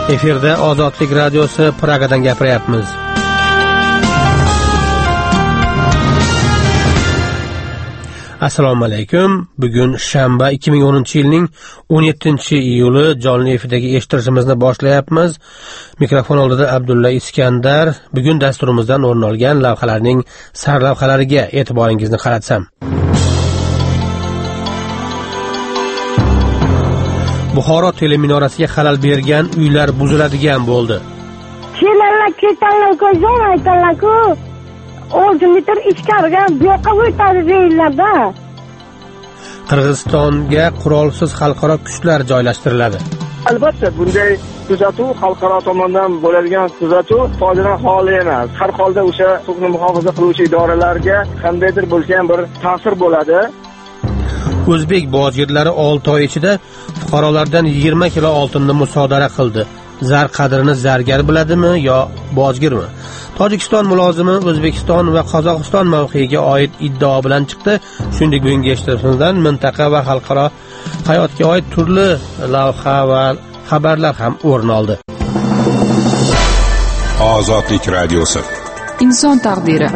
Efirda Ozodlik radiosi Pragadan gapiryapmiz. Assalomu alaykum. Bugun shanba 2010-yilning 17-iyuli jonli efirdagi eshittirishimizni boshlayapmiz. Mikrofon oldida Abdulla Iskandar. Bugun dasturimizdan o'rin olgan lavhalarning sarlavhalariga e'tiboringizni qaratsam. Buxoro teleminorasiga xalal bergan uylar buziladigan bo'ldi. Kelinlar ketanlar ko'zon aytdilar-ku. 10 metr ichkariga bu yoqqa o'tadi deyiladi. Qirg'izistonga qurolsiz xalqaro kuchlar joylashtiriladi. Albatta, bunday kuzatuv xalqaro tomonidan bo'ladigan kuzatuv foydadan xoli emas. Har holda o'sha huquqni muhofaza qiluvchi idoralarga qandaydir bo'lgan bir ta'sir bo'ladi. O'zbek bojirlari 6 oy ichida fuqarolardan 20 kilo oltinni musodara qildi. Zar qadrini zargar biladimi yo bojgirmi? Tojikiston mulozimi O'zbekiston va Qozog'iston mavqeiga oid iddao bilan chiqdi. Shuningdek, bugungi eshittirishimizdan mintaqa va xalqaro hayotga oid turli lavha va xabarlar ham o'rin oldi. Ozodlik radiosi. Inson taqdiri.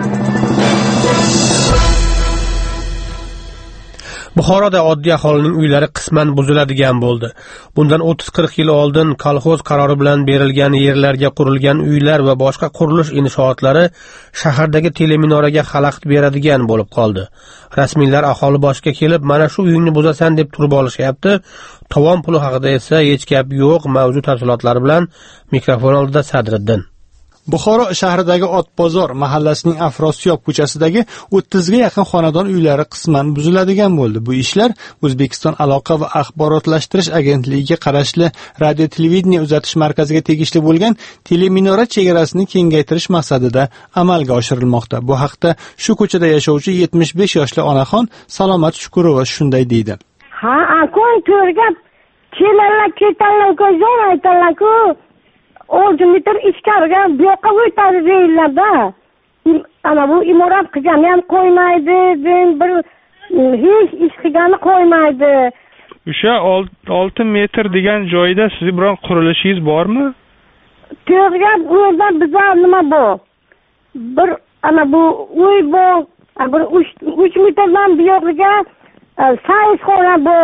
Buxoroda oddiy aholining uylari qisman buziladigan bo'ldi. Bundan 30-40 yil oldin kolxoz qarori bilan berilgan yerlarga qurilgan uylar va boshqa qurilish inshootlari shahardagi teleminoraga xalaqit beradigan bo'lib qoldi. Rasmiylar aholi boshiga kelib, mana shu uyingni buzasan deb turib olishyapti. Tovon puli haqida esa hech gap yo'q. Mavzu tafsilotlari bilan mikrofon oldida Sadriddin. Buxoro shahridagi Otbozor mahallasining Afrosiyob ko'chasidagi 30 ga yaqin xonadon uylari qisman buziladigan bo'ldi. Bu ishlar O'zbekiston aloqa va axborotlashtirish agentligiga qarashli radio televideniya uzatish markaziga tegishli bo'lgan teleminora chegarasini kengaytirish maqsadida amalga oshirilmoqda. Bu haqda shu ko'chada yashovchi 75 yoshli onaxon Salomat Shukurova shunday deydi. Ha, akon to'rgab kelinlar ketanlar ko'zon aytdilar-ku. 10 metr ichkariga bu yoqqa o'tadi deyiladi. Ana bu imorat qilgani ham qo'ymaydi, bir hech ish qilgani qo'ymaydi. O'sha 6 metr degan joyda sizning biron qurilishingiz bormi? To'g'ri, u yerda bizlar nima bu? Bir ana bu uy bu, bir 3 metrdan bu yoqqa sayxona bu,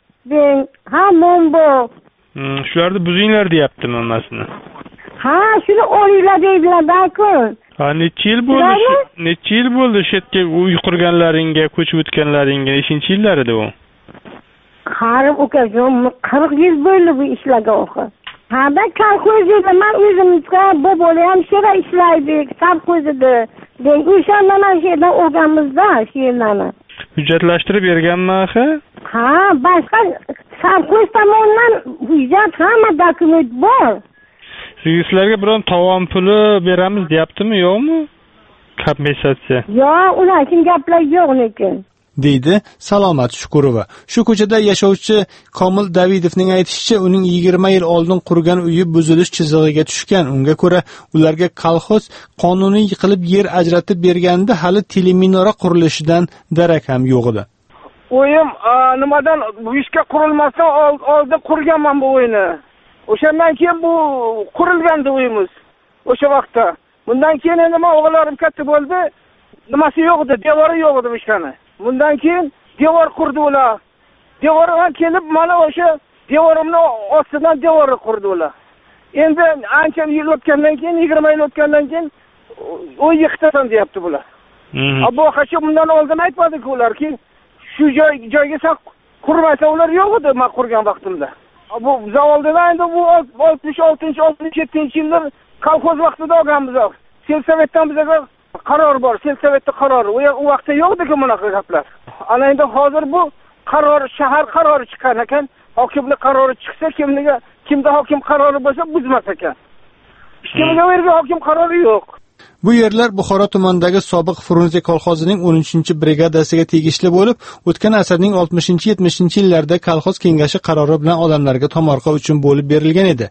hammom bu. Shularni buzinglar deyaptimi hammasini? Ha, shuni o'ringlar deydilar-ku. Ha, necha yil bo'ldi shu yerga uy qurganlaringga, ko'chib o'tganlaringga, nechinchi yillar edi u? Qarib ukajon, 40 yil bo'ldi bu ishlarga oxir. Ha, ben kolxozda men o'zimizga bobolar ham shera ishlaydik, kolxozda. O'shanda mana shu yerdan o'rganmizda shu yerlarni. Hujjatlashtirib berganmi axı? Ha, boshqa kolxoz tomonidan hujjat hamma dokument bor. Sizlarga biron tovon puli beramiz deyaptimi, yo'qmi? Kompensatsiya. Yo'q, ular uchun gaplar yo'q lekin. deydi Salomat Shukurova. Shu ko'chada yashovchi Komil Davidovning aytishicha, uning 20 yil oldin qurgan uyi buzilish chizig'iga tushgan. Unga ko'ra, ularga kolxoz qonuniy qilib yer ajratib berganda hali teleminora qurilishidan darak ham yo'q edi. Uyim nimadan bu ishga qurilmasdan oldin qurganman bu uyni. O'shandan keyin bu qurilgandi uyimiz. O'sha vaqtda. Bundan keyin endi men o'g'illarim katta bo'ldi. Nimasi yo'q edi, devori yo'q edi o'shani. Bundan keyin devor qurdi ular. Devorga kelib mana o'sha devorimni ostidan devorni qurdi ular. Endi ancha yil o'tgandan keyin, 20 yil o'tgandan keyin uy yiqitasan deyapti bular. Bu haqda bundan oldin aytmadi-ku ularki, shu joyga sen qurmasa ular yo'q edi men qurgan vaqtimda. Bu zavoldan endi bu 66-67-yillar kolxoz vaqtida olganmiz. Selsovetdan bizga qaror bor, selsovetda qaror. U vaqtda yo'q-ku bunaqa gaplar. Ana endi hozir bu qaror, shahar qarori chiqqan ekan. Hokimlik qarori chiqsa, kimda hokim qarori bo'lsa buzmas ekan. Kimga vergan hokim qarori yo'q. Bu yerlar Buxoro tumanidagi sobiq Frunze kolxozining 13-brigadasiga tegishli bo'lib, o'tgan asrning 60-70 yillarida kolxoz kengashi qarori bilan odamlarga tomorqa uchun bo'lib berilgan edi.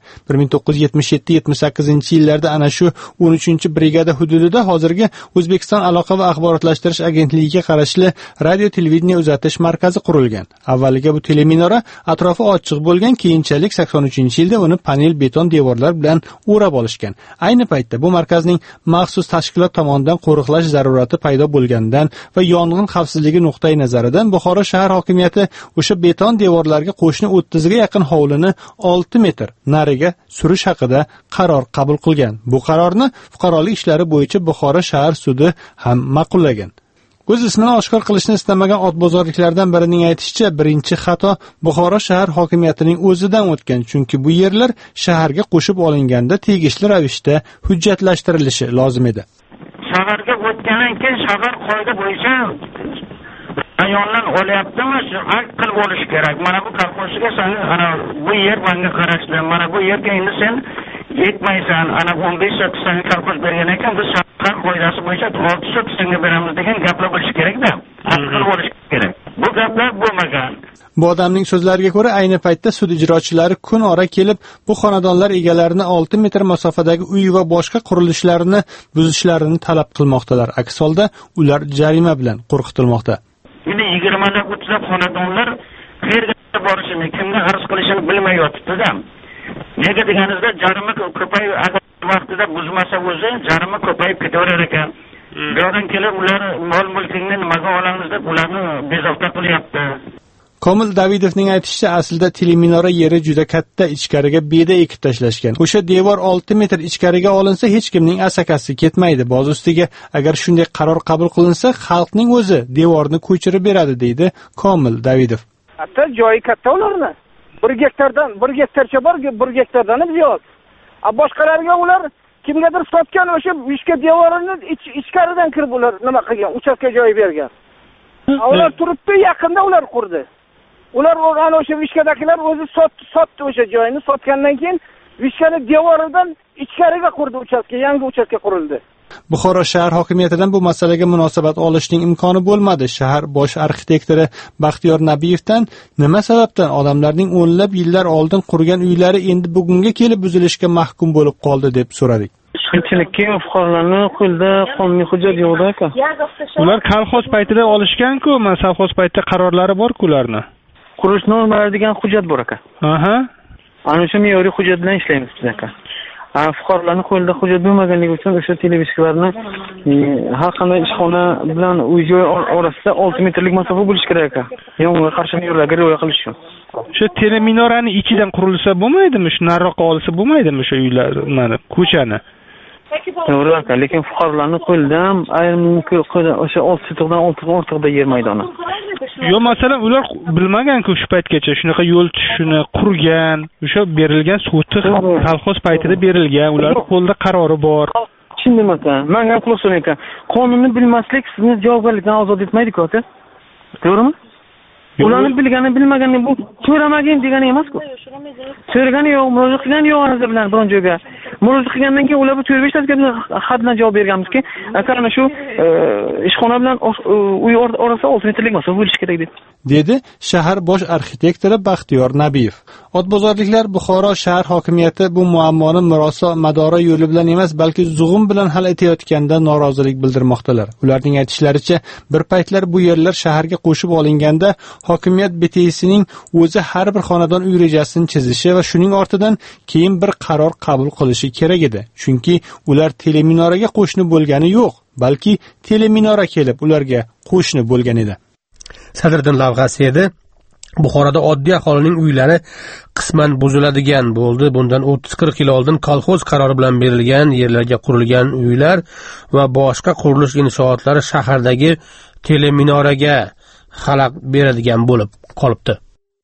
1977-78 yillarda ana shu 13-brigada hududida hozirgi O'zbekiston aloqa va axborotlashtirish agentligiga qarashli radio televideniya uzatish markazi qurilgan. Avvaliga bu teleminora atrofi ochiq bo'lgan, keyinchalik 83-yilda uni panel beton devorlar bilan o'rab olishgan. Ayni paytda bu markazning maxsus tashkilot tomonidan qo'riqlash zarurati paydo bo'lganidan va yong'in xavfsizligi nuqtai nazaridan Buxoro shahar hokimiyati o'sha beton devorlarga qo'shni 30 ga yaqin hovlini 6 metr nariga surish haqida qaror qabul qilgan. Bu qarorni fuqarolik ishlari bo'yicha Buxoro shahar sudi ham ma'qullagan. O'z ismini oshkor qilishni istamagan otbozorliklardan birining aytishicha, birinchi xato Buxoro shahar hokimiyatining o'zidan o'tgan, chunki bu yerlar shaharga qo'shib olinganda tegishli ravishda hujjatlashtirilishi lozim edi. Shaharga o'tgandan keyin shahar qoida bo'yicha ayollar olyaptimi, haq qilib olish kerak. Mana bu kolxozga sen bu yer menga qarashli, mana bu yerga endi sen yetmaysan, 15 soat senga kolxoz bergan ekan, biz shahar qoidasi bo'yicha 6 soat senga beramiz degan gaplar bo'lishi kerak-da. Haq qilib olish kerak. Bu gaplar bo'lmagan. Bu odamning so'zlariga ko'ra, ayni paytda sud ijrochilari kun ora kelib, bu xonadonlar egalarini 6 metr masofadagi uy va boshqa qurilishlarni buzishlarini talab qilmoqdalar. Aks holda ular jarima bilan qo'rqitilmoqda. Endi 20 dan 30 xonadonlar qayerga borishini, kimga arz qilishini bilmay yotibdi-da. Nega deganingizda jarima ko'payib, agar vaqtida buzmasa o'zi jarima ko'payib ketaverar ekan. Bu yerdan kelib ular mol-mulkingni nimaga olamiz deb ularni bezovta qilyapti. Komil Davidovning aytishicha, aslida teleminora yeri juda katta, ichkariga beda ekib tashlashgan. O'sha devor 6 metr ichkariga olinsa hech kimning asakasi ketmaydi. Boz ustiga agar shunday qaror qabul qilinsa, xalqning o'zi devorni ko'chirib beradi, deydi Komil Davidov. Hatto joyi katta ularni. 1 gektarcha bor, 1 gektardan ziyod. Boshqalarga ular kimgadir sotgan o'sha ishga devorini ichkaridan kirib ular nima qilgan, uchastka joy bergan. Ular turibdi, yaqinda ular qurdi. Ular ana o'sha vishkadagilar o'zi sotdi o'sha joyini, sotgandan keyin vishkani devoridan ichkariga qurdi uchastka, yangi uchastka qurildi. Buxoro shahar hokimiyatidan bu masalaga munosabat olishning imkoni bo'lmadi. Shahar bosh arxitektori Baxtiyor Nabiyevdan nima sababdan odamlarning o'nlab yillar oldin qurgan uylari endi bugunga kelib buzilishga mahkum bo'lib qoldi deb so'radik. Qiyinchilikka fuqarolarning qo'lida qonuniy hujjat yo'q aka. Ular kolxoz paytida olishgan-ku, mana kolxoz paytida qarorlari bor-ku ularni. Qurish normalari degan hujjat bor aka. Aha. Ana shu me'yoriy hujjat bilan ishlaymiz biz aka. Fuqarolarning qo'lida hujjat bo'lmaganligi uchun o'sha televizorlarni har qanday ishxona bilan uy-joy orasida 6 metrlik masofa bo'lishi kerak aka. Yong'inga qarshi me'yorlarga rioya qilish uchun. O'sha teleminorani ichidan qurilsa bo'lmaydimi? Shu nariroqqa olsa bo'lmaydimi o'sha uylarni, ko'chani? To'g'ri aka, lekin fuqarolarning qo'lidan ayrim o'sha 6 sotixdan ortiqda yer maydoni. Yo, masalan, ular bilmagan-ku shu paytgacha shunaqa yo'l tushishini, qurgan, o'sha berilgan sotix kolxoz paytida berilgan, ular qo'lda qarori bor. Tushundim aka. Menga quloq soling aka. Qonunni bilmaslik sizni javobgarlikdan ozod etmaydi-ku aka. To'g'rimi? Ularni bilgani, bilmagani bu so'ramagin degani emas-ku. So'ragani yo'q, murojaat qilgani yo'q anazlar bilan biron joyga. Murojaat qilgandan keyin ular bu 4-5 taga xat bilan javob berganmizki, aka ana shu ishxona bilan uy orasida 6 metrlik masofa bo'lishi kerak dedi shahar bosh arxitektori Baxtiyor Nabiyev. Otbozorliklar Buxoro shahar hokimiyati bu muammoni murosa madora yo'li bilan emas, balki zug'um bilan hal etayotganda norozilik bildirmoqdalar. Ularning aytishlaricha, bir paytlar bu yerlar shaharga qo'shib olinganda hokimiyat BTSning o'zi har bir xonadon uy rejasini chizishi va shuning ortidan keyin bir qaror qabul qilishi kerak edi. Chunki ular teleminoraga qo'shni bo'lgani yo'q, balki teleminora kelib ularga qo'shni bo'lgan edi. Sadriddin lavhasi edi. Buxoroda oddiy aholining uylari qisman buziladigan bo'ldi. Bundan 30-40 yil oldin kolxoz qarori bilan berilgan yerlarga qurilgan uylar va boshqa qurilish inshootlari shahardagi teleminoraga xalaqit beradigan bo'lib qolibdi.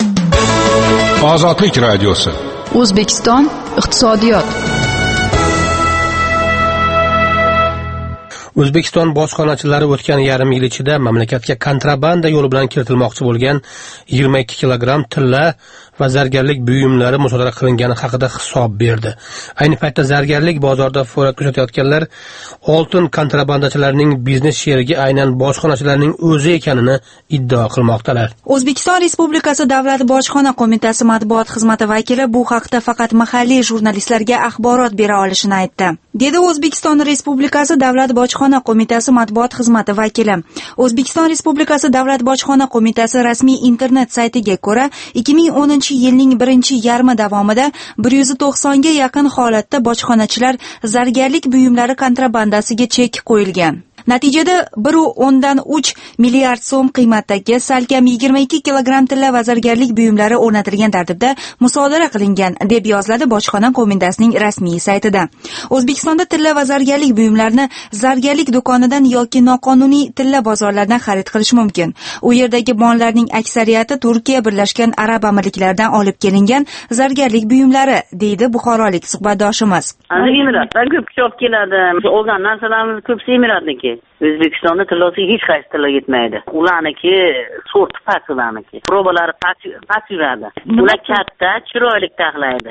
Ozodlik radiosi. O'zbekiston iqtisodiyot. O'zbekiston bojxonachilari o'tgan yarim yil ichida mamlakatga kontrabanda yo'li bilan kiritilmoqchi bo'lgan 22 kilogramm tilla va zargarlik buyumlari musodara qilingani haqida hisob berdi. Ayni paytda zargarlik bozorida faoliyat ko'rsatayotganlar oltin kontrabandachilarining biznes sherigi aynan bojxonachilarning o'zi ekanini iddao qilmoqdalar. O'zbekiston Respublikasi Davlat bojxona qo'mitasi matbuot xizmati vakili bu haqda faqat mahalliy jurnalistlarga axborot bera olishini aytdi. Dedi O'zbekiston Respublikasi Davlat bojxona qo'mitasi matbuot xizmati vakili. O'zbekiston Respublikasi Davlat bojxona qo'mitasi rasmiy internet saytiga ko'ra, 2010-yilning birinchi yarmi davomida 190 ga yaqin holatda bojxonachilar zargarlik buyumlari kontrabandasiga chek qo'yilgan. Natijada 1.3 milliard so'm qiymatdagi salkam 22 kilogramm tilla va zargarlik buyumlari o'rnatilgan tartibda musodara qilingan, deb yoziladi bojxona qo'mitasining rasmiy saytida. O'zbekistonda tilla va zargarlik buyumlarini zargarlik do'konidan yoki noqonuniy tilla bozorlaridan xarid qilish mumkin. U yerdagi bonlarning aksariyati Turkiya Birlashgan Arab Amirliklaridan olib kelingan zargarlik buyumlari, deydi buxorolik suhbatdoshimiz. Emiratdan ko'p olib keladi. Olgan narsalarimiz ko'psi Emiratniki. O'zbekistonda tillosiga hech qaysi tilla yetmaydi. Ularniki sorti past ularniki. Probalari past yuradi. Ular katta, chiroyli taxlaydi.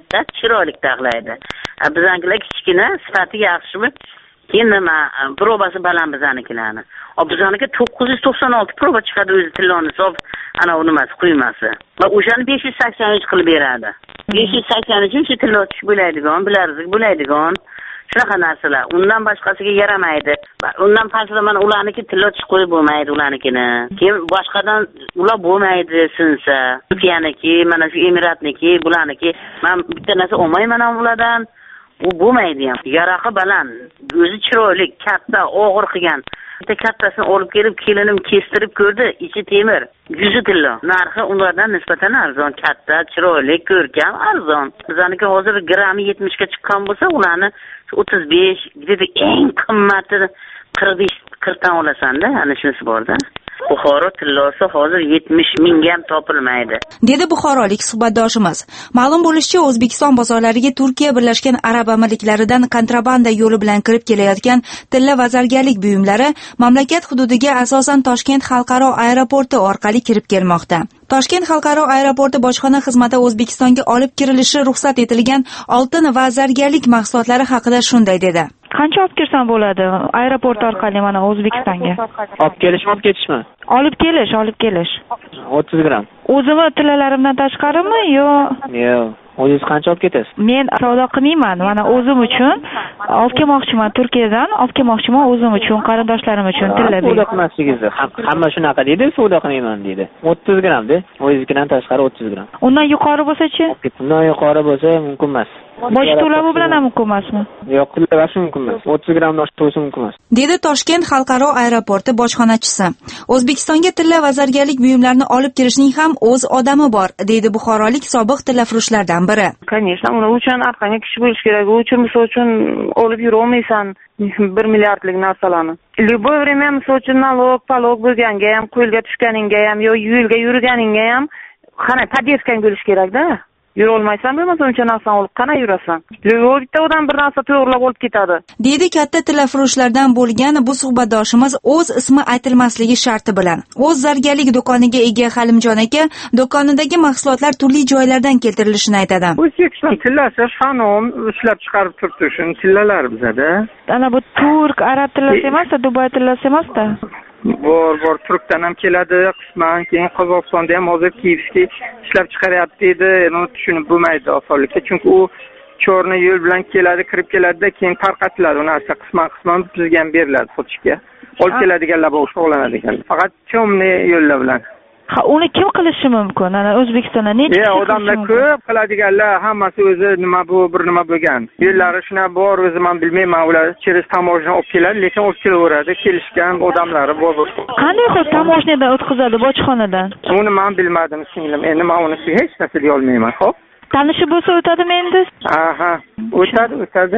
Bizankilar kichkina, sifati yaxshimi? Keyin nima, probasi baland bizanikilarni. Bizaniki 996 proba chiqadi o'zi tilloni hisob, ana u nimasi quyması. Va o'shani 583 qilib beradi. 583 shu tillo tush bo'ladigan, bilarzik bo'ladigan. Shunaqa narsalar. Undan boshqasiga yaramaydi. Undan pastda mana ularniki tilla chiqib qo'yib bo'lmaydi ularnikini. Keyin boshqadan ular bo'lmaydi sinsa. Turkiyaniki, mana shu Emiratniki, bularniki. Men bitta narsa olmayman ulardan. U bo'lmaydi ham. Yaraqi baland, o'zi chiroyli, katta, og'ir qilgan. Bitta kattasini olib kelib, kelinim kestirib ko'rdi, ichi temir. 100 tilla. Narxi ulardan nisbatan arzon, katta, chiroyli, ko'rkam, arzon. Bizaniki hozir grammi 70 ga chiqqan bo'lsa, ularni 35, dedi eng qimmati 40 dan olasan-da, ana shunisi bor-da. Buxoro tillosi hozir 70 mingga ham topilmaydi, dedi buxorolik suhbatdoshimiz. Ma'lum bo'lishicha, O'zbekiston bozorlariga Turkiya Birlashgan Arab Amirliklaridan kontrabanda yo'li bilan kirib kelayotgan tilla va zargarlik buyumlari mamlakat hududiga asosan Toshkent xalqaro aeroporti orqali kirib kelmoqda. Toshkent xalqaro aeroporti bojxona xizmati O'zbekistonga olib kirilishi ruxsat etilgan oltin va zargarlik mahsulotlari haqida shunday dedi. Qancha olib kirsam bo'ladi aeroport orqali mana O'zbekistonga? Olib kelishmi, olib ketishmi? Olib kelish. 30 gram. O'zimni tillalarimdan tashqarimi yo? Yo'q. O'zingiz qancha olib ketasiz? Men savdo qilmayman. Mana o'zim uchun olib kelmoqchiman, Turkiyadan olib kelmoqchiman o'zim uchun, qarindoshlarim uchun tilla. Savdo qilmasligingizni hamma shunaqa deydi, savdo qilmayman deydi. 30 gram-da. O'zingizdan tashqari 30 gram. Undan yuqori bo'lsa-chi? Undan yuqori bo'lsa mumkin emas. Boj to'lovi bilan ham mumkin emasmi? Yo'q, to'lash mumkin emas. 30 gramdan oshiq bo'lsa mumkin emas, dedi Toshkent xalqaro aeroporti bojxonachisi. O'zbekistonga tilla va zargarlik buyumlarini olib kirishning ham o'z odami bor, deydi buxorolik sobiq tillafurushlardan biri. Конечно, uni uchun orqanga kishi bo'lish kerak. U uchun misol uchun olib yura olmaysan 1 milliardlik narsalarni. Любое время misol uchun nalog bo'lganga ham, qo'lga tushganingga ham, yo yo'lga yurganingga ham qana podeskang bo'lish kerak-da. Yura olmaysan, bo'lmasa uncha narsani olib qana yurasan. Bitta odam bir narsa to'g'rilab olib ketadi, deydi katta tillafurushlardan bo'lgan bu suhbatdoshimiz o'z ismi aytilmasligi sharti bilan. O'z zargarlik do'koniga ega Halimjon aka do'konidagi mahsulotlar turli joylardan keltirilishini aytadi. O'zbekiston tillasi fanom ishlab chiqarib turibdi shuni tillalari bizada. Ana bu turk, arab tillasi emas-da, Dubay tillasi emas-da. Bor Turkdan ham keladi qisman, keyin Qozog'istonda ham hozir Kievskiy ishlab chiqaryapti edi. Uni tushunib bo'lmaydi osonlikda, chunki u cho'rni yo'l bilan keladi, kirib keladi-da, keyin tarqatiladi. U narsa qisman bizga ham beriladi sotishga. Olib keladiganlar bor, shug'ullanadi ekan. Faqat cho'mni yo'llar bilan. Uni kim qilishi mumkin? Ana O'zbekistonda necha odamlar ko'p qiladiganlar, hammasi o'zi bir nima bo'lgan. Yo'llari shuna bor, o'zi men bilmayman, ular через таможня olib keladi, lekin olib kelaveradi, kelishgan odamlari bor. Qanday qilib tamoshnadan o'tkazadi bojxonadan? Uni men bilmadim, singlim. Endi men uni hech narsa deya olmayman, xo'p? Tanishi bo'lsa o'tadimi endi? Aha, o'tadi.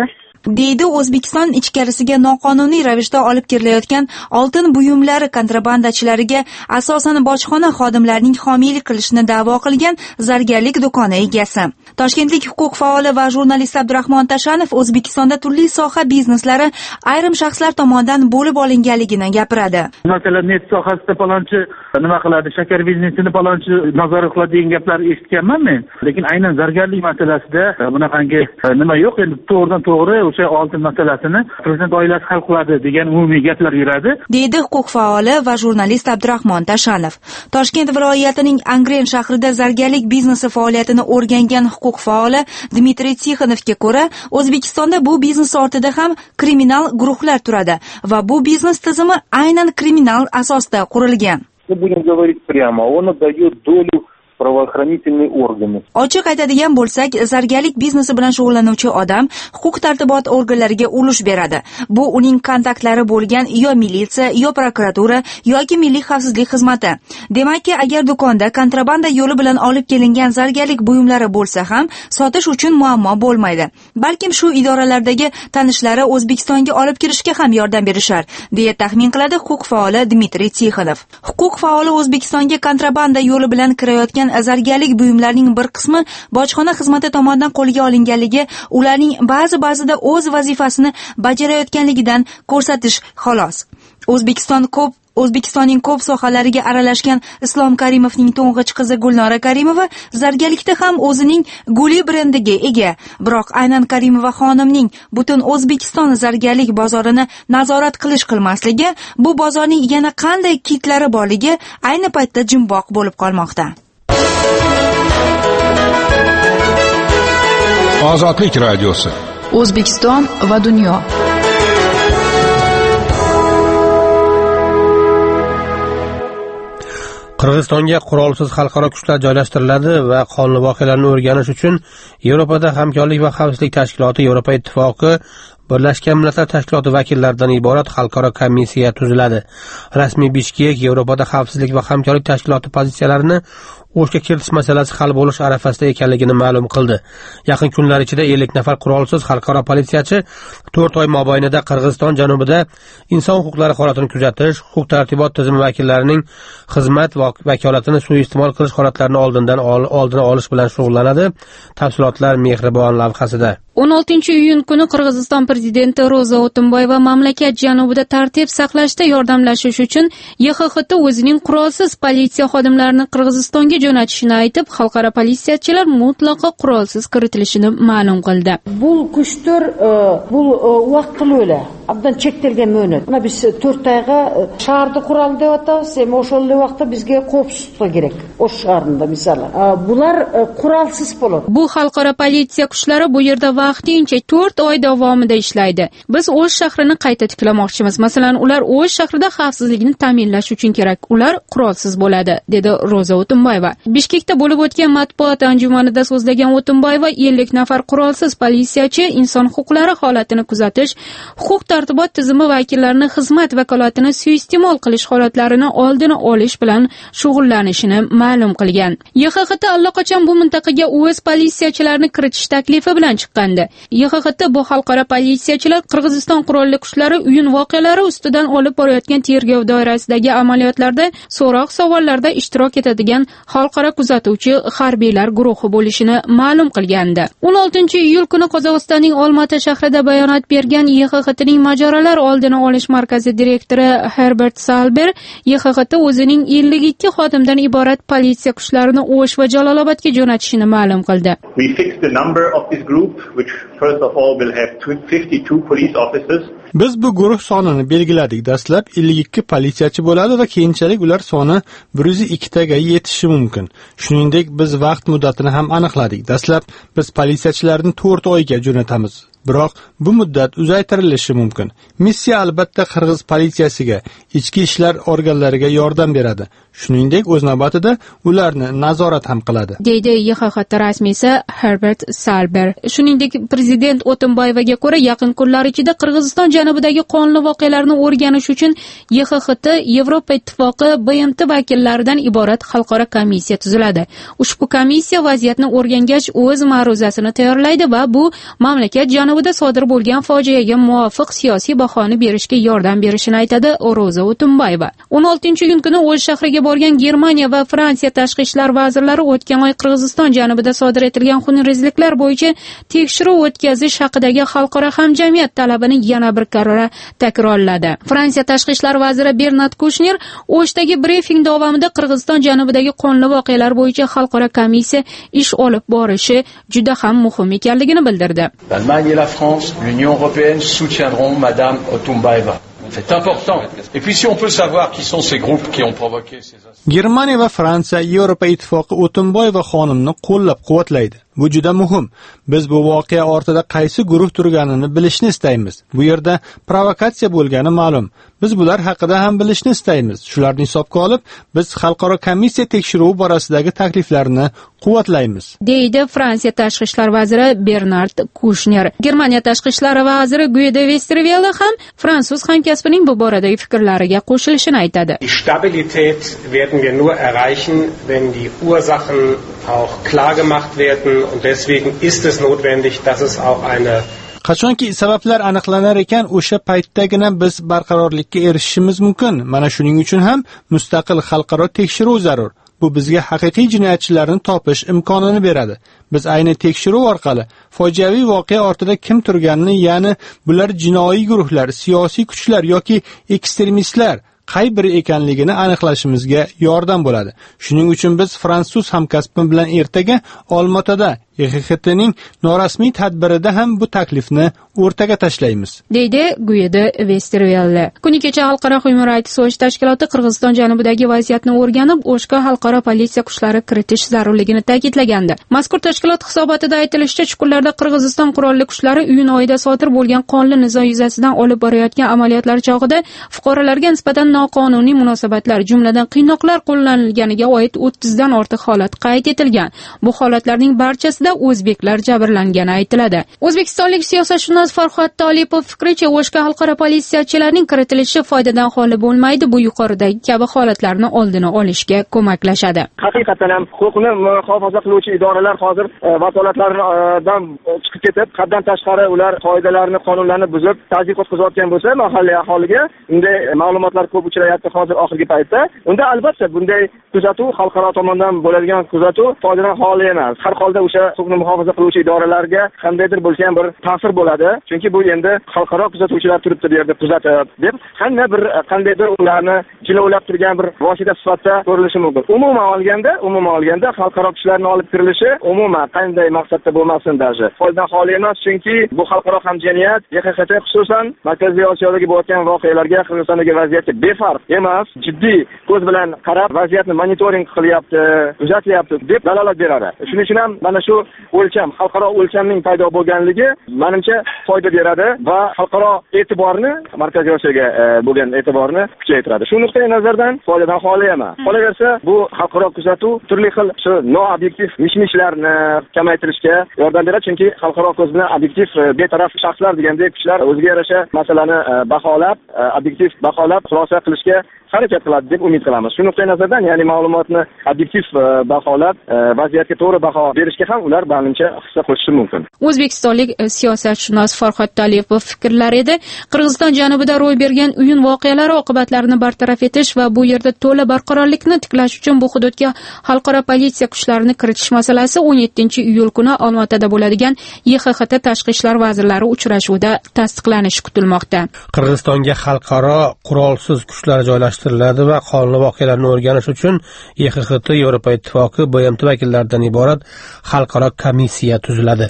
deydi O'zbekiston ichkarisiga noqonuniy ravishda olib kirilayotgan oltin buyumlari kontrabandachilariga asosan bojxona xodimlarining homiylik qilishini da'vo qilgan zargarlik do'koni egasi. Toshkentlik huquq faoli va jurnalist Abdurahmon Tashanov O'zbekistonda turli soha bizneslari ayrim shaxslar tomonidan bo'lib olinganligini gapiradi. Masalan, net sohasida palonchi nima qiladi, shakar biznesini palonchi nazorat qiladi degan gaplar eshitganman men. Lekin aynan zargarlik masalasida bunaqangi nima yo'q. Endi to'g'ridan to'g'ri o'sha oltin masalasini prezident oilasi hal qiladi degan umumiy gaplar yuradi, deydi huquq faoli va jurnalist Abdurahmon Tashanov. Toshkent viloyatining Angren shahrida zargarlik biznesi faoliyatini o'rgangan huquq faoli Dmitriy Tixonovga ko'ra, O'zbekistonda bu biznes ortida ham kriminal guruhlar turadi va bu biznes tizimi aynan kriminal asosda qurilgan. Будем говорить прямо, он отдает долю правоохранительные органы. Ochiq aytadigan bo'lsak, zargarlik biznesi bilan shug'ullanuvchi odam huquq tartibot organlariga ulush beradi. Bu uning kontaktlari bo'lgan yo militsiya, yo prokuratura yoki milliy xavfsizlik xizmati. Demakki, agar do'konda kontrabanda yo'li bilan olib kelingan zargarlik buyumlari bo'lsa ham, sotish uchun muammo bo'lmaydi. Balkim shu idoralardagi tanishlari O'zbekistonga olib kirishga ham yordam berishar, deya taxmin qiladi huquq faoli Dmitriy Tixonov. Huquq faoli O'zbekistonga kontrabanda yo'li bilan kirayotgan zargarlik buyumlarining bir qismi bojxona xizmati tomonidan qo'lga olinganligi, ularning ba'zida o'z vazifasini bajarayotganligidan ko'rsatish xolos. O'zbekistonning ko'p sohalariga aralashgan Islom Karimovning to'ng'ich qizi Gulnora Karimova zargarlikda ham o'zining Guli brendiga ega. Biroq aynan Karimova xonimning butun O'zbekiston zargarlik bozorini nazorat qilmasligi, bu bozorning yana qanday kitlari borligi ayni paytda jimboq bo'lib qolmoqda. Ozodlik radiosi. O'zbekiston va dunyo. Qirg'izistonga qurolsiz xalqaro kuchlar joylashtiriladi va qonli voqealarni o'rganish uchun Yevropada hamkorlik va xavfsizlik tashkiloti, Yevropa ittifoqi, Birlashgan Millatlar Tashkiloti vakillaridan iborat xalqaro komissiya tuziladi. Rasmiy Bishkek Yevropada xavfsizlik va hamkorlik tashkiloti pozitsiyalarini o'shga kiritish masalasi hal bo'lish arafasida ekanligini ma'lum qildi. Yaqin kunlar ichida 50 nafar qurolsiz xalqaro politsiyachi 4 oy mobaynida Qirg'iziston janubida inson huquqlari holatini kuzatish, huquq tartibot tizimi vakillarining xizmat vakolatini suiiste'mol qilish holatlarini oldini olish bilan shug'ullanadi. Tafsilotlar Mehribon lavhasida. 16-iyun kuni Qirg'iziston prezidenti Roza Otunboyeva mamlakat janubida tartib saqlashda yordamlashish uchun YXHT o'zining qurolsiz politsiya xodimlarini Qirg'izistonga jo'natishini aytib, xalqaro politsiyachilar mutlaqo qurolsiz kiritilishini ma'lum qildi. Bu kuchlar bu vaqtli abdan chektilgan mo'nat. Mana biz 4 oyga shaharda qurol deb atamiz, o'sha vaqtda bizga qo'psizlik kerak. O shaharda misallar. Bular qurolsiz bo'ladi. Bu xalqaro politsiya kuchlari bu yerda vaqtincha 4 oy davomida ishlaydi. Biz O'sh shahrini qayta tiklamoqchimiz. Masalan, ular O'sh shahrida xavfsizlikni ta'minlash uchun kerak. Ular qurolsiz bo'ladi, dedi Roza Otunboyeva. Bishkekda bo'lib o'tgan matbuot anjumanida so'zlagan Otunboyeva 50 nafar qurolsiz politsiyachi inson huquqlari holatini kuzatish, huquq tartibot tizimi vakillarini xizmat vakolatini suiiste'mol qilish holatlarini oldini olish bilan shug'ullanishini ma'lum qilgan. YXHT allaqachon bu mintaqaga o'z politsiyachilarini kiritish taklifi bilan chiqqandi. YXHT bu xalqaro politsiyachilar Qirg'iziston qurolli kuchlari uyun voqealari ustidan olib borayotgan tergov doirasidagi amaliyotlarda so'roq savollarda ishtirok etadigan xalqaro kuzatuvchi harbiylar guruhi bo'lishini ma'lum qilgandi. 16-iyul kuni Qozog'istonning Olmaota shahrida bayonot bergan YXHTning mojarolar oldini olish markazi direktori Herbert Salber YXHT o'zining 52 xodimdan iborat politsiya kuchlarini O'sh va Jalolobodga jo'natishini ma'lum qildi. We fixed the number of this group, which first of all will have 52 police officers. Biz bu guruh sonini belgiladik. Dastlab 52 politsiyachi bo'ladi va keyinchalik ular soni 102 taga yetishi mumkin. Shuningdek, biz vaqt muddatini ham aniqladik. Dastlab biz politsiyachilarni 4 oyga jo'natamiz. Biroq bu muddat uzaytirilishi mumkin. Missiya albatta Qirg'iz politsiyasiga, ichki ishlar organlariga yordam beradi. shuningdek o'z navbatida ularni nazorat ham qiladi, deydi YXHT rasmiysi Herbert Salber. Shuningdek, prezident O'tinboyevaga ko'ra, yaqin kunlar ichida Qirg'iziston janubidagi qonli voqealarni o'rganish uchun YXHT Yevropa Ittifoqi BMT vakillaridan iborat xalqaro komissiya tuziladi. Ushbu komissiya vaziyatni o'rgangach o'z ma'ruzasini tayyorlaydi va bu mamlakat janubida sodir bo'lgan fojiaga muvofiq siyosiy bahoni berishga yordam berishini aytadi Roza O'tinboyeva. 16-iyun kuni O'sh shahriga borgan Germaniya va Fransiya tashqi ishlar vazirlari o'tgan oy Qirg'iziston janubida sodir etilgan xunrezliklar bo'yicha tekshiruv o'tkazish haqidagi xalqaro hamjamiyat talabini yana bir karra takrorladi. Fransiya tashqi ishlar vaziri Bernard Kushner O'shdagi brifing davomida Qirg'iziston janubidagi qonli voqealar bo'yicha xalqaro komissiya ish olib borishi juda ham muhim ekanligini bildirdi. L'Allemagne et la France, l'Union européenne soutiendront Madame Otunbayeva. C'est important. Et puis si on peut savoir qui sont ces groupes qui ont provoqué ces incidents. Germaniya va Fransiya Yevropa Ittifoqi O'tinboyeva xonimni qo'llab-quvvatlaydi. Bu juda muhim. Biz bu voqea ortida qaysi guruh turganini bilishni istaymiz. Bu yerda provokatsiya bo'lgani ma'lum. Biz bular haqida ham bilishni istaymiz. Shularni hisobga olib, biz xalqaro komissiya tekshiruvi borasidagi takliflarni quvvatlaymiz, deydi Fransiya tashqi ishlar vaziri Bernard Kushner. Germaniya tashqi ishlar vaziri Guy de Westerwelle ham fransuz hamkasbining bu boradagi fikrlariga qo'shilishini aytadi. Stabilität werden wir nur erreichen, wenn die Ursachen auch klar gemacht werden und deswegen ist es notwendig, dass es auch eine Qachonki sabablar aniqlanar ekan, o'sha paytdagina biz barqarorlikka erishishimiz mumkin. Mana shuning uchun ham mustaqil xalqaro tekshiruv zarur. Bu bizga haqiqiy jinoyatchilarni topish imkonini beradi. Biz ayni tekshiruv orqali fojiaviy voqea ortida kim turganini, ya'ni bular jinoiy guruhlar, siyosiy kuchlar yoki ekstremistlar qay biri ekanligini aniqlashimizga yordam bo'ladi. Shuning uchun biz fransuz hamkasbim bilan ertaga Olmaotada YXHTning norasmiy tadbirida ham bu taklifni o'rtaga tashlaymiz, deydi Guyede Westerwelle. Kuni kecha Xalqaro Human Rights Watch tashkiloti Qirg'iziston janubidagi vaziyatni o'rganib, O'shga xalqaro politsiya kuchlari kiritish zarurligini ta'kidlagandi. Mazkur tashkilot hisobotida aytilishicha, chuqurlarda Qirg'iziston qurolli kuchlari iyun oyida sodir bo'lgan qonli nizo yuzasidan olib borayotgan amaliyotlar chog'ida fuqarolarga nisbatan noqonuniy munosabatlar, jumladan qiynoqlar qo'llanilganiga oid 30 dan ortiq holat qayd etilgan. Bu holatlarning barchasida o'zbeklar jabrlangani aytiladi. O'zbekistonlik siyosatshunos Farhod Tolipov fikricha, O'shga xalqaro politsiyachilarning kiritilishi foydadan xoli bo'lmaydi. Bu yuqoridagi kabi holatlarni oldini olishga ko'maklashadi. Haqiqatan ham huquqni muhofaza qiluvchi idoralar hozir vakolatlaridan chiqib ketib, haddan tashqari ular qoidalarni, qonunlarni buzib, tazyiq o'tkazayotgan bo'lsa, mahalliy aholiga bunday ma'lumotlar ko'p uchrayapti hozir oxirgi paytda. Unda albatta bunday kuzatuv xalqaro tomonidan bo'ladigan kuzatuv foydadan xoli emas. Har holda o'sha huquqni muhofaza qiluvchi idoralarga qandaydir bo'lgan bir ta'sir bo'ladi. Chunki bu endi xalqaro kuzatuvchilar turibdi bu yerda kuzatib deb qandaydir ularni jilovlab turgan bir vosita sifatida ko'rilishi mumkin. Umuman olganda xalqaro kuchlarni olib kirilishi umuman qanday maqsadda bo'lmasin даже foydadan xoli emas, chunki bu xalqaro hamjamiyat YXHT xususan Markaziy Osiyodagi bo'layotgan voqealarga, Qirg'izistondagi vaziyatga befarq emas, jiddiy ko'z bilan qarab vaziyatni monitoring qilyapti, kuzatyapti deb dalolat beradi. Shuning uchun ham mana shu o'lcham, xalqaro o'lchamning paydo bo'lganligi menimcha foyda beradi va xalqaro e'tiborni, Markaziy Osiyoga bo'lgan e'tiborni kuchaytiradi. Shu nuqtai nazardan foydadan xoli emas. Qolaversa, bu xalqaro kuzatuv turli xil shu noob'yektiv mish-mishlarni kamaytirishga yordam beradi, chunki xalqaro ko'z bilan obyektiv betaraf shaxslar degandek kuchlar o'ziga yarasha masalani baholab, obyektiv baholab xulosa qilishga harakat qiladi deb umid qilamiz. Shu nuqtai nazardan, ya'ni ma'lumotni obyektiv baholab, vaziyatga to'g'ri baho berishga ham ular menimcha hissa qo'shishi mumkin. O'zbekistonlik siyosatshunos Farhod Tolipov fikrlari edi. Qirg'iziston janubida ro'y bergan o'yin voqealari oqibatlarini bartaraf etish va bu yerda to'la barqarorlikni tiklash uchun bu hududga xalqaro politsiya kuchlarini kiritish masalasi 17-iyul kuni Olmaotada bo'ladigan YXHT tashqi ishlar vazirlari uchrashuvida tasdiqlanishi kutilmoqda. Qirg'izistonga xalqaro qurolsiz kuchlar joylashtiriladi va qonli voqealarni o'rganish uchun YXHT Yevropa Ittifoqi BMT vakillaridan iborat xalqaro komissiya tuziladi.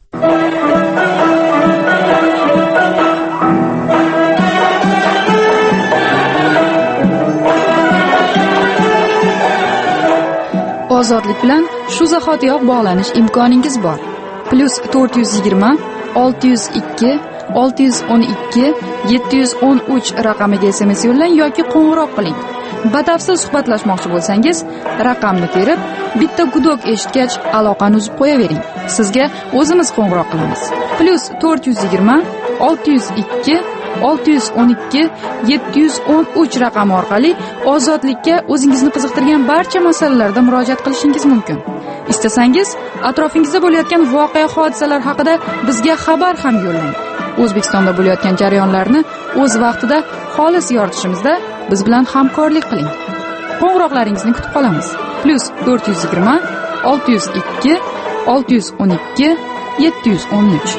Ozodlik bilan shu zahotiyoq bog'lanish imkoningiz bor. +420 602 612 713 raqamiga SMS yo'llang yoki qo'ng'iroq qiling. Batafsil suhbatlashmoqchi bo'lsangiz, raqamni terib, bitta gudok eshitgach aloqani uzib qo'yavering. Sizga o'zimiz qo'ng'iroq qilamiz. +420 602 612 713 raqami orqali ozodlikka o'zingizni qiziqtirgan barcha masalalarda murojaat qilishingiz mumkin. Istasangiz, atrofingizda bo'layotgan voqea hodisalar haqida bizga xabar ham yo'llang. O'zbekistonda bo'layotgan jarayonlarni o'z vaqtida xolis yoritishimizda biz bilan hamkorlik qiling. Qo'ng'iroqlaringizni kutib qolamiz. +420 602 612 713.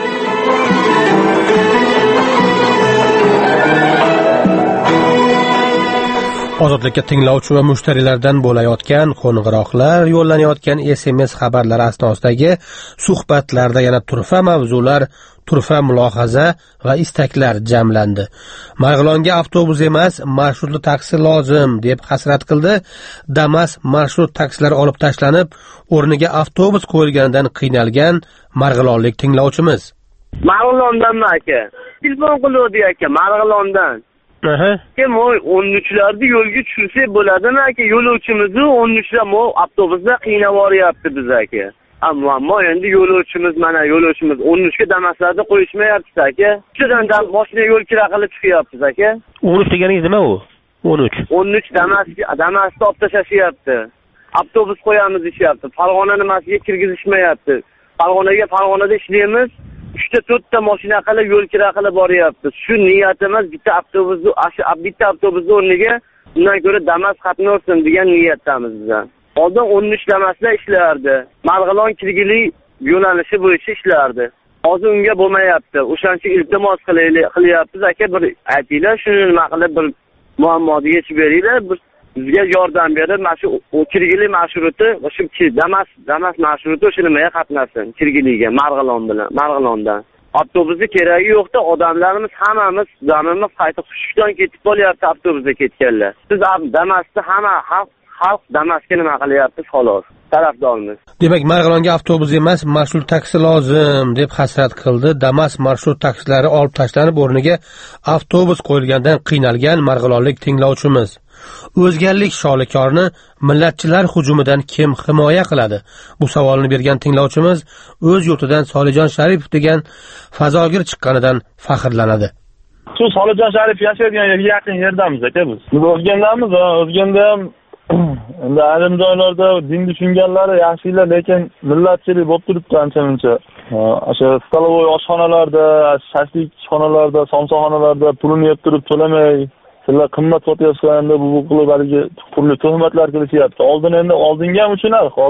Ozodlikka tinglovchi va mushtarilardan bo'layotgan qo'ng'iroqlar, yo'llanayotgan SMS xabarlari asnosidagi suhbatlarda yana turfa mavzular, turfa mulohaza va istaklar jamlandi. Marg'ilonga avtobus emas, marshrutli taksi lozim deb hasrat qildi. Damas marshrut taksilari olib tashlanib, o'rniga avtobus qo'yilganidan qiynalgan marg'ilonlik tinglovchimiz. Marg'ilondanmi aka? Telefon qiluvdik aka, Marg'ilondan. Kim 13'larda yo'lga tushirsak bo'ladimi aka? Yo'lovchimizni 13'da avtobusda qiynab yuboryapti biz aka. Ammo endi yo'lovchimiz 13 ga Damaslarda qo'yishmayapti aka. Shundan mashina yo'l kira qilib chiqyapmiz aka. 13 deganingiz nima u? 13 Damasda olib tashlashyapti. Avtobus qo'yamiz deyapti. Farg'ona nimasiga kirgizishmayapti. Farg'onada ishlaymiz. 3-4 ta mashina qilib yo'l kira qilib boryapti. Shu niyatimiz bitta avtobusni o'rniga undan ko'ra Damas qatnasin degan niyatdamiz biz. Oldin 13 Damaslar ishlardi. Marg'ilon Kirgili yo'nalishi bo'yicha ishlardi. Hozir unga bo'lmayapti. O'shancha iltimos qilyapmiz aka, bir aytinglar, shuni nima qilib bir muammoga yechib beringlar. Bizga yordam berib, mana shu Kirgili marshrути, shu Damas marshrути o'sha nimaga qatnasin, Kirgiliga, Marg'ilondan. Avtobusga keragi yo'qda, odamlarimiz hammamiz zaminimiz qayta Xushukdan ketib qolyapti avtobusga ketganlar. Biz Damasda hamma xalq Damasga nima qilyapmiz xolos. Tarafdormiz. Demak, Marg'ilonga avtobus emas, marshrut taksi lozim deb hasrat qildi. Damas marshrut taksilari olib tashlanib, o'rniga avtobus qo'yilgandan qiynalgan marg'ilonlik tinglovchimiz. O'zganlik sholikorni millatchilar hujumidan kim himoya qiladi? Bu savolni bergan tinglovchimiz o'z yurtidan Solijon Sharipov degan fazogir chiqqanidan faxrlanadi. Shu Solijon Sharipov yashaydigan yerga yaqin yerdamiz aka biz. Biz o'zganda ham endi ayrim joylarda din tushunganlari yaxshilar, lekin millatchilik bo'lib turibdi ancha-muncha. O'sha stolovoy oshxonalarda, shashlikxonalarda, somsaxonalarda pulini yeb turib to'lamay, sizlar qimmat sotyapsizlar, bu qilib haligi turli tuhmatlar qilishyapti. Oldinga ham uch narx,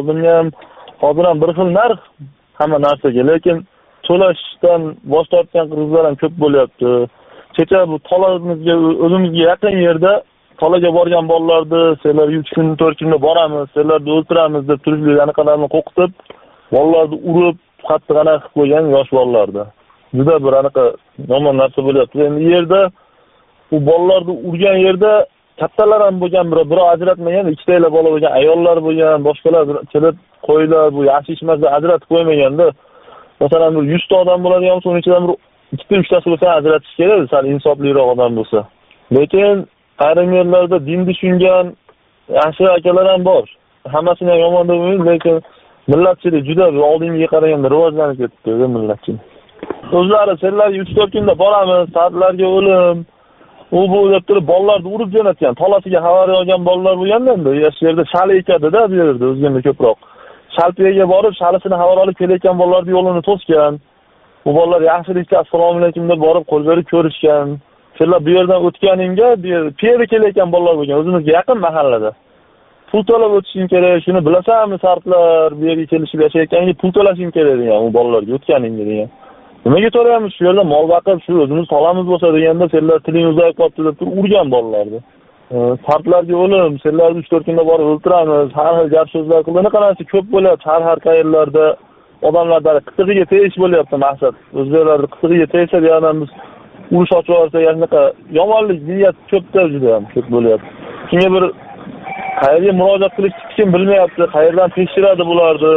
hozir ham bir xil narx hamma narsaga, lekin to'lashdan bosh tortgan qizlar ham ko'p bo'lyapti. Kecha bu tolamizga, o'zimizga yaqin yerda tolaga borgan bolalarni sizlar 3 kun 4 kunda boramiz, sizlarni o'ltiramiz deb turishlarni qadamini qo'qitib, bolalarni urib, qattiqana qilib qo'ygan yosh bolalarni. Juda bir anaqa yomon narsa bo'lyapti. Endi yerda bu bolalarni urgan yerda kattalar ham bo'lgan, biri ajratmagan, ikkitayla bola bo'lgan, ayollar bo'lgan, boshqalar kelib qo'ylar, bu yaxshi ish emas deb ajratib qo'ymaganda, masalan, 100 ta odam bo'ladigan bo'lsa, uning ichidan 2-3 tasi bo'lsa ajratish kerak, sal insofliroq odam bo'lsa. Lekin ayrim yerlarda din tushungan yaxshi akalar ham bor. Hammasini yomon demayin, lekin millatchilik juda oldingiga qaraganda rivojlanib ketdi millatchilik. O'zlari senlar 3-4 kunda boramiz, ta'tillarga o'lim, bu deb turib bolalarni urib jo'natgan. Tolasiga xabar olgan bolalar bo'lganda, endi yosh yerda shali ekadi-da, bu yerda o'zganda ko'proq. Shalpiyaga borib, shalisini xabar olib kelayotgan bolalarning yo'lini to'sgan. Bu bolalar yaxshilikka assalomu alaykum deb borib qo'l berib ko'rishgan. Senlar bu yerdan o'tganingga, piyoda kelayotgan bolalar bo'lgan, o'zimizga yaqin mahallada. Pul to'lab o'tishing kerak, shuni bilasanmi, sarflar bu yerga kelishib yashayotganga pul to'lashing kerak degan, u bolalarga o'tganingga degan. Nimaga to'layapmiz shu yerda mol boqib, shu o'zimiz solamiz bo'lsa deganda senlar tiling uzayib qolibdi deb turib urgan bolalarni. Sarflarga o'lim, senlarni 3-4 kunda borib o'ltiramiz, har xil gap so'zlar qildi. Qanaqasi ko'p bo'lyapti, har qayerlarda odamlarda qitig'iga tegish bo'lyapti maqsad. O'zbeklarning qitig'iga tegsa, yana biz urush ochib olsa, shunaqa yomonlik niyat ko'pda juda ham ko'p bo'lyapti. Kimga bir qayerga murojaat qilish kim bilmayapti, qayerdan tekshiradi bularni.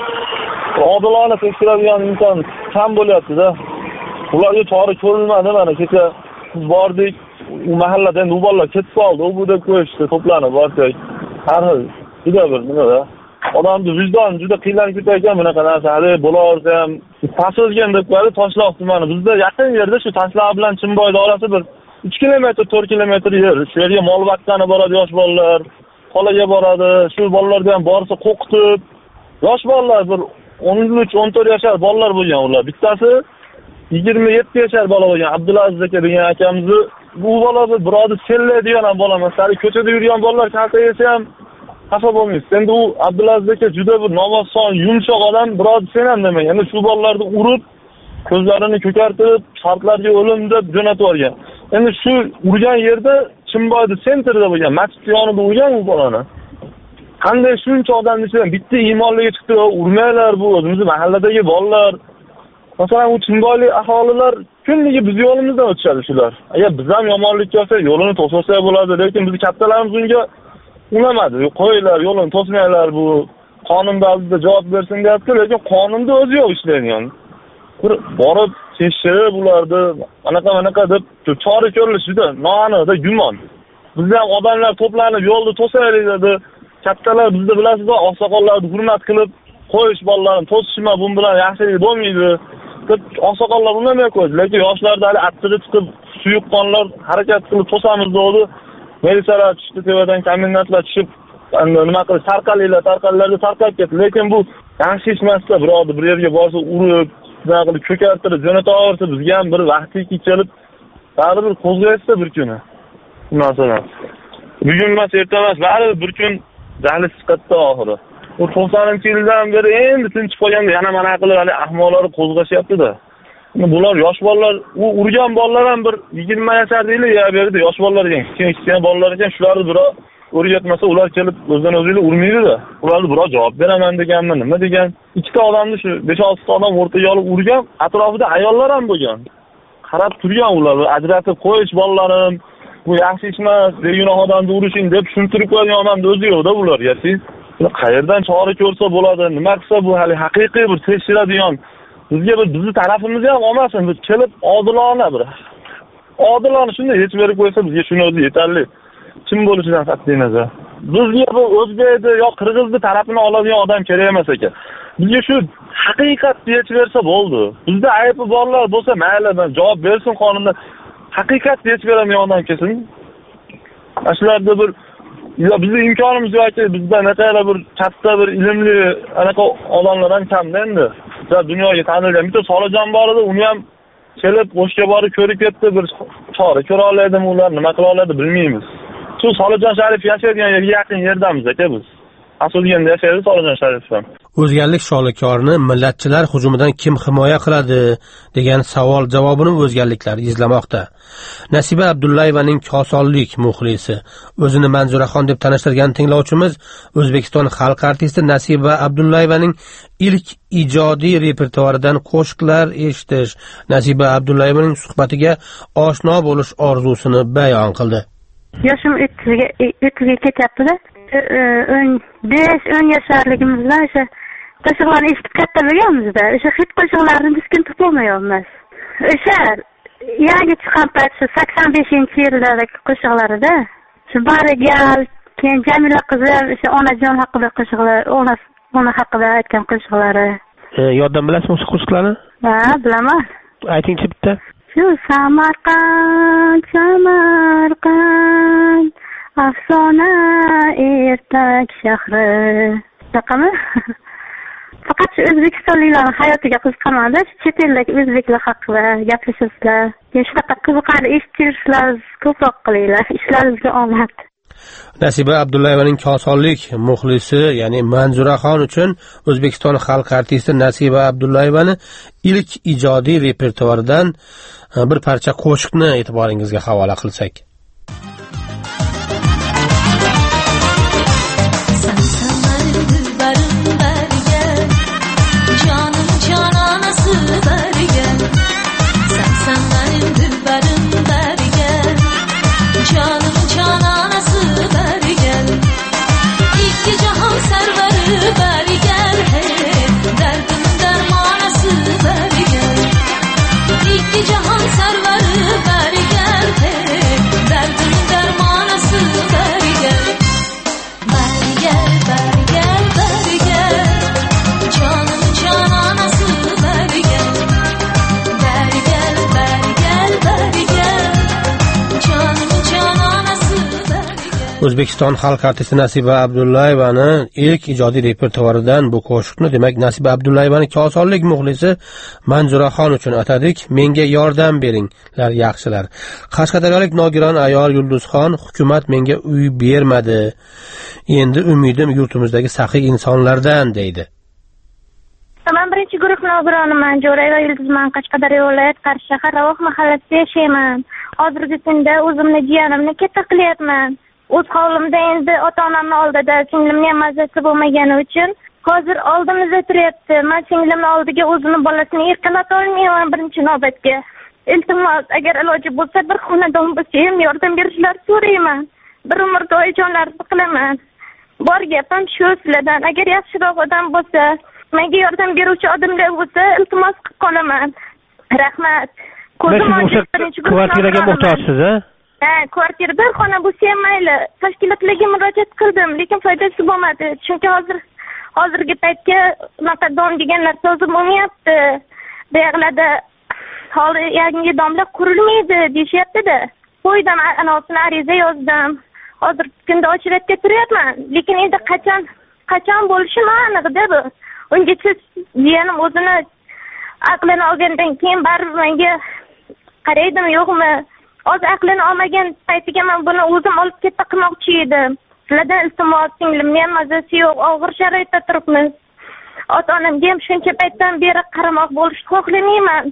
Odilona tekshiradigan inson kam bo'lyapti-da. Ularga to'g'ri ko'rilmadi. Mana kecha biz bordik, u mahallada endi u bolalar ketib qoldi, u buda ko'rishdi, to'planib borsak. Har xil juda bir nimada. Odamning vijdoni juda qiynalib ketayotgan bunaqa narsa. Hali bo'laversa ham tasozgan deb qo'yadi Toshloq tumani. Bizda yaqin yerda shu Toshloq bilan Chimboyda orasi bir 3 kilometr, 4 kilometr yer. Shu yerga mol vaqtani boradi yosh bolalar, qolaga boradi. Shu bolalarga ham borsa qo'qitib, yosh bolalar bir 13-14 yashar bolalar bo'lgan ular. Bittasi 27 yashar bola bo'lgan Abdulaziz aka degan akamizni. Bu bola bir birodar Sella degan ham bola emas. Hali ko'chada yurgan bolalar kalta yesa ham xafa bo'lmaysiz. Endi u Abdulaziz aka juda bir nomozson, yumshoq odam, birodar sen ham demang. Endi shu bolalarni urib, ko'zlarini ko'kartirib, shartlarga o'lim deb jo'natib yuborgan. Endi shu urgan yerda Chimboyda sentrda bo'lgan, masjid yonida urgan u bolani. Qanday shuncha odamni ichidan bitta iymonliga chiqdi, urmaylar bu o'zimiz mahalladagi bolalar. Masalan, u Chimboylik aholilar kunligi biz yo'limizdan o'tishadi shular. Agar biz ham yomonlik qilsak, yo'lini to'sasa bo'ladi, lekin biz kattalarimiz unga unamadi. Qo'yinglar, yo'lini to'smanglar, bu qonun baldida javob bersin deyapti, lekin qonunda o'zi yo'q ishlaydigan. Bir borib tekshirib ularni anaqa deb chora ko'rilish juda noaniqda gumon. Bizda ham odamlar to'planib yo'lni to'saylik dedi. Kattalar bizda bilasizmi, oqsoqollarni hurmat qilib qo'yish bolalarni to'sishma, bu bilan yaxshilik bo'lmaydi. Oqsoqollar unamay qo'ydi, lekin yoshlarda hali achchig'i chiqib, suyuq qonlar harakat qilib to'samiz dedi. Militsiyalar tushdi, tevadan komendantlar tushib, nima qilib tarqalinglar tarqalib ketdi. Lekin bu yaxshi ish emas-da, birodar bir yerga borsa urib, nima qilib ko'kartirib, jo'nataversa bizga ham bir vaqtiki kelib, baribir qo'zg'aysa bir kuni. Masalan, bugun emas, erta emas, baribir bir kun jahli chiqadi oxiri. U 90-yildan beri endi tinchib qolganda yana mana qilib hali ahmoqlar qo'zg'ashyapti-da. Bular yosh bolalar, u urgan bolalar ham bir 20 yashar deyli ya berdi, yosh bolalar ekan, kichkina bolalar ekan, shularni biroq o'rgatmasa ular kelib o'zdan o'zinglar urmaydi-da. Ularni biroq javob beraman deganmi, nima degan? Ikkita odamni shu 5-6 ta odam o'rtaga olib urgan, atrofida ayollar ham bo'lgan. Qarab turgan ular, ajratib qo'yish bolalarim, bu yaxshi ish emas, begunoh odamni urishing deb tushuntirib qo'ygan odamni o'zi yo'q-da bularga. Qayerdan chora ko'rsa bo'ladi, nima qilsa bu hali haqiqiy bir tekshiradigan, bizga bir bizni tarafimizni ham olmasin, biz kelib odilona shunday yechib berib qo'ysa bizga shuni o'zi yetarli. Kim bo'lishidan qat'iy nazar. Bizga bu o'zbekni yo qirg'izni tarafini oladigan odam kerak emas ekan. Bizga shu haqiqatni yechib bersa bo'ldi. Bizda aybi borlar bo'lsa mayli, javob bersin qonunda. Haqiqatni yechib beradigan odam kelsin. Ashlarda bir bizning imkonimiz yo'qki, bizda naqara bir katta bir ilmli anaqa odamlar ham kamda endi. Dunyoga tanilgan bitta Solijon bor edi, uni ham kelib qo'shga borib ko'rib ketdi, bir chora ko'ra oladimi ular, nima qila oladi bilmaymiz. Shu Solijon Sharif yashaydigan yerga yaqin yerdamiz aka biz. Asoliganda yashaydi Solijon Sharif ham. O'zgarlik sholikorni millatchilar hujumidan kim himoya qiladi degan savol javobini o'zgarliklar izlamoqda. Nasiba Abdullayevaning Kosonlik muxlisi, o'zini Manzuraxon deb tanishtirgan tinglovchimiz O'zbekiston xalq artisti Nasiba Abdullayevaning ilk ijodiy repertuaridan qo'shiqlar eshitish, Nasiba Abdullayevaning suhbatiga oshno bo'lish orzusini bayon qildi. Yoshim 30ga ketyapti-da. 5-10 yoshligimizda o'sha qo'shiqlarni eshitib katta bo'lganmiz-da. O'sha hit qo'shiqlarni biz kun topolmayapmiz. O'sha yangi chiqqan payt 85-yildagi qo'shiqlarida shu Barigal, keyin Jamila qizim o'sha onajon haqida qo'shiqlar, ona haqida aytgan qo'shiqlari. Yoddan bilasizmi o'sha qo'shiqlarni? Ha, bilaman. Aytingchi bitta. Shu Samarqand afsona ertak shahri. Raqami? Faqat shu o'zbekistonliklarning hayotiga qiziqaman-da, chet eldagi o'zbeklar haqida gaplashasizlar. Shunaqa qiziqarli eshittirishlar ko'proq qilinglar. Ishlaringizga omad. Nasiba Abdullayevaning Kosonlik muxlisi, ya'ni Manzuraxon uchun O'zbekiston xalq artisti Nasiba Abdullayevani ilk ijodiy repertuaridan bir parcha qo'shiqni e'tiboringizga havola qilsak. Cihan sarvarı beri gel, O'zbekiston xalq artisti Nasiba Abdullayevani ilk ijodiy repertuaridan bu qo'shiqni, demak, Nasiba Abdullayevani kosonlik muxlisi Manzuraxon uchun atadik. Menga yordam beringlar yaxshilar. Qashqadaryolik nogiron ayol Yulduzxon, hukumat menga uy bermadi. Endi umidim yurtimizdagi saxiy insonlardan deydi. Men birinchi guruh nogironiman. Jo'rayeva Yulduzman. Qashqadaryo viloyat Qarshi shahar Ravoq mahallasida yashayman. Hozirgi kunda o'zimni jiyanimni katta qilyapman. O'z hovlimda endi ota-onamning oldida singlimning ham mazasi bo'lmagani uchun hozir oldimizda turyapti. Men singlimning oldiga o'zini bolasini erkalata olmayman birinchi navbatga. Iltimos, agar iloji bo'lsa bir xonadon bo'lsa ham yordam berishlarini so'rayman. Bir umr duojonlarini qilaman. Bor gapim shu sizlardan. Agar yaxshiroq odam bo'lsa, menga yordam beruvchi odamlar bo'lsa, iltimos qilib qolaman. Rahmat. Kvartiraga muhtojsiz, ha? Ha, kvartira bir xona bo'lsa ham mayli. Tashkilotlarga murojaat qildim, lekin foydasi bo'lmadi. Chunki hozirgi paytga unaqa dom degan narsa o'zi bo'lmayapti. Buyoqlarda hali yangi domlar qurilmaydi deyishyapti-da. Qo'ydim, anosini ariza yozdim. Hozir kunda ochiratga turyapman. Lekin endi qachon bo'lishi aniq-da bu. Ungacha jiyanim o'zini aqlini olgandan keyin baribir menga qaraydimi yo'qmi? O'z aqlini olmagan paytiga men buni o'zim olib katta qilmoqchi edim. Sizlardan iltimos, singlimni ham mazasi yo'q, og'ir sharoitda turibmiz. Ota-onamga ham shuncha paytdan beri qaramoq bo'lishni xohlamayman.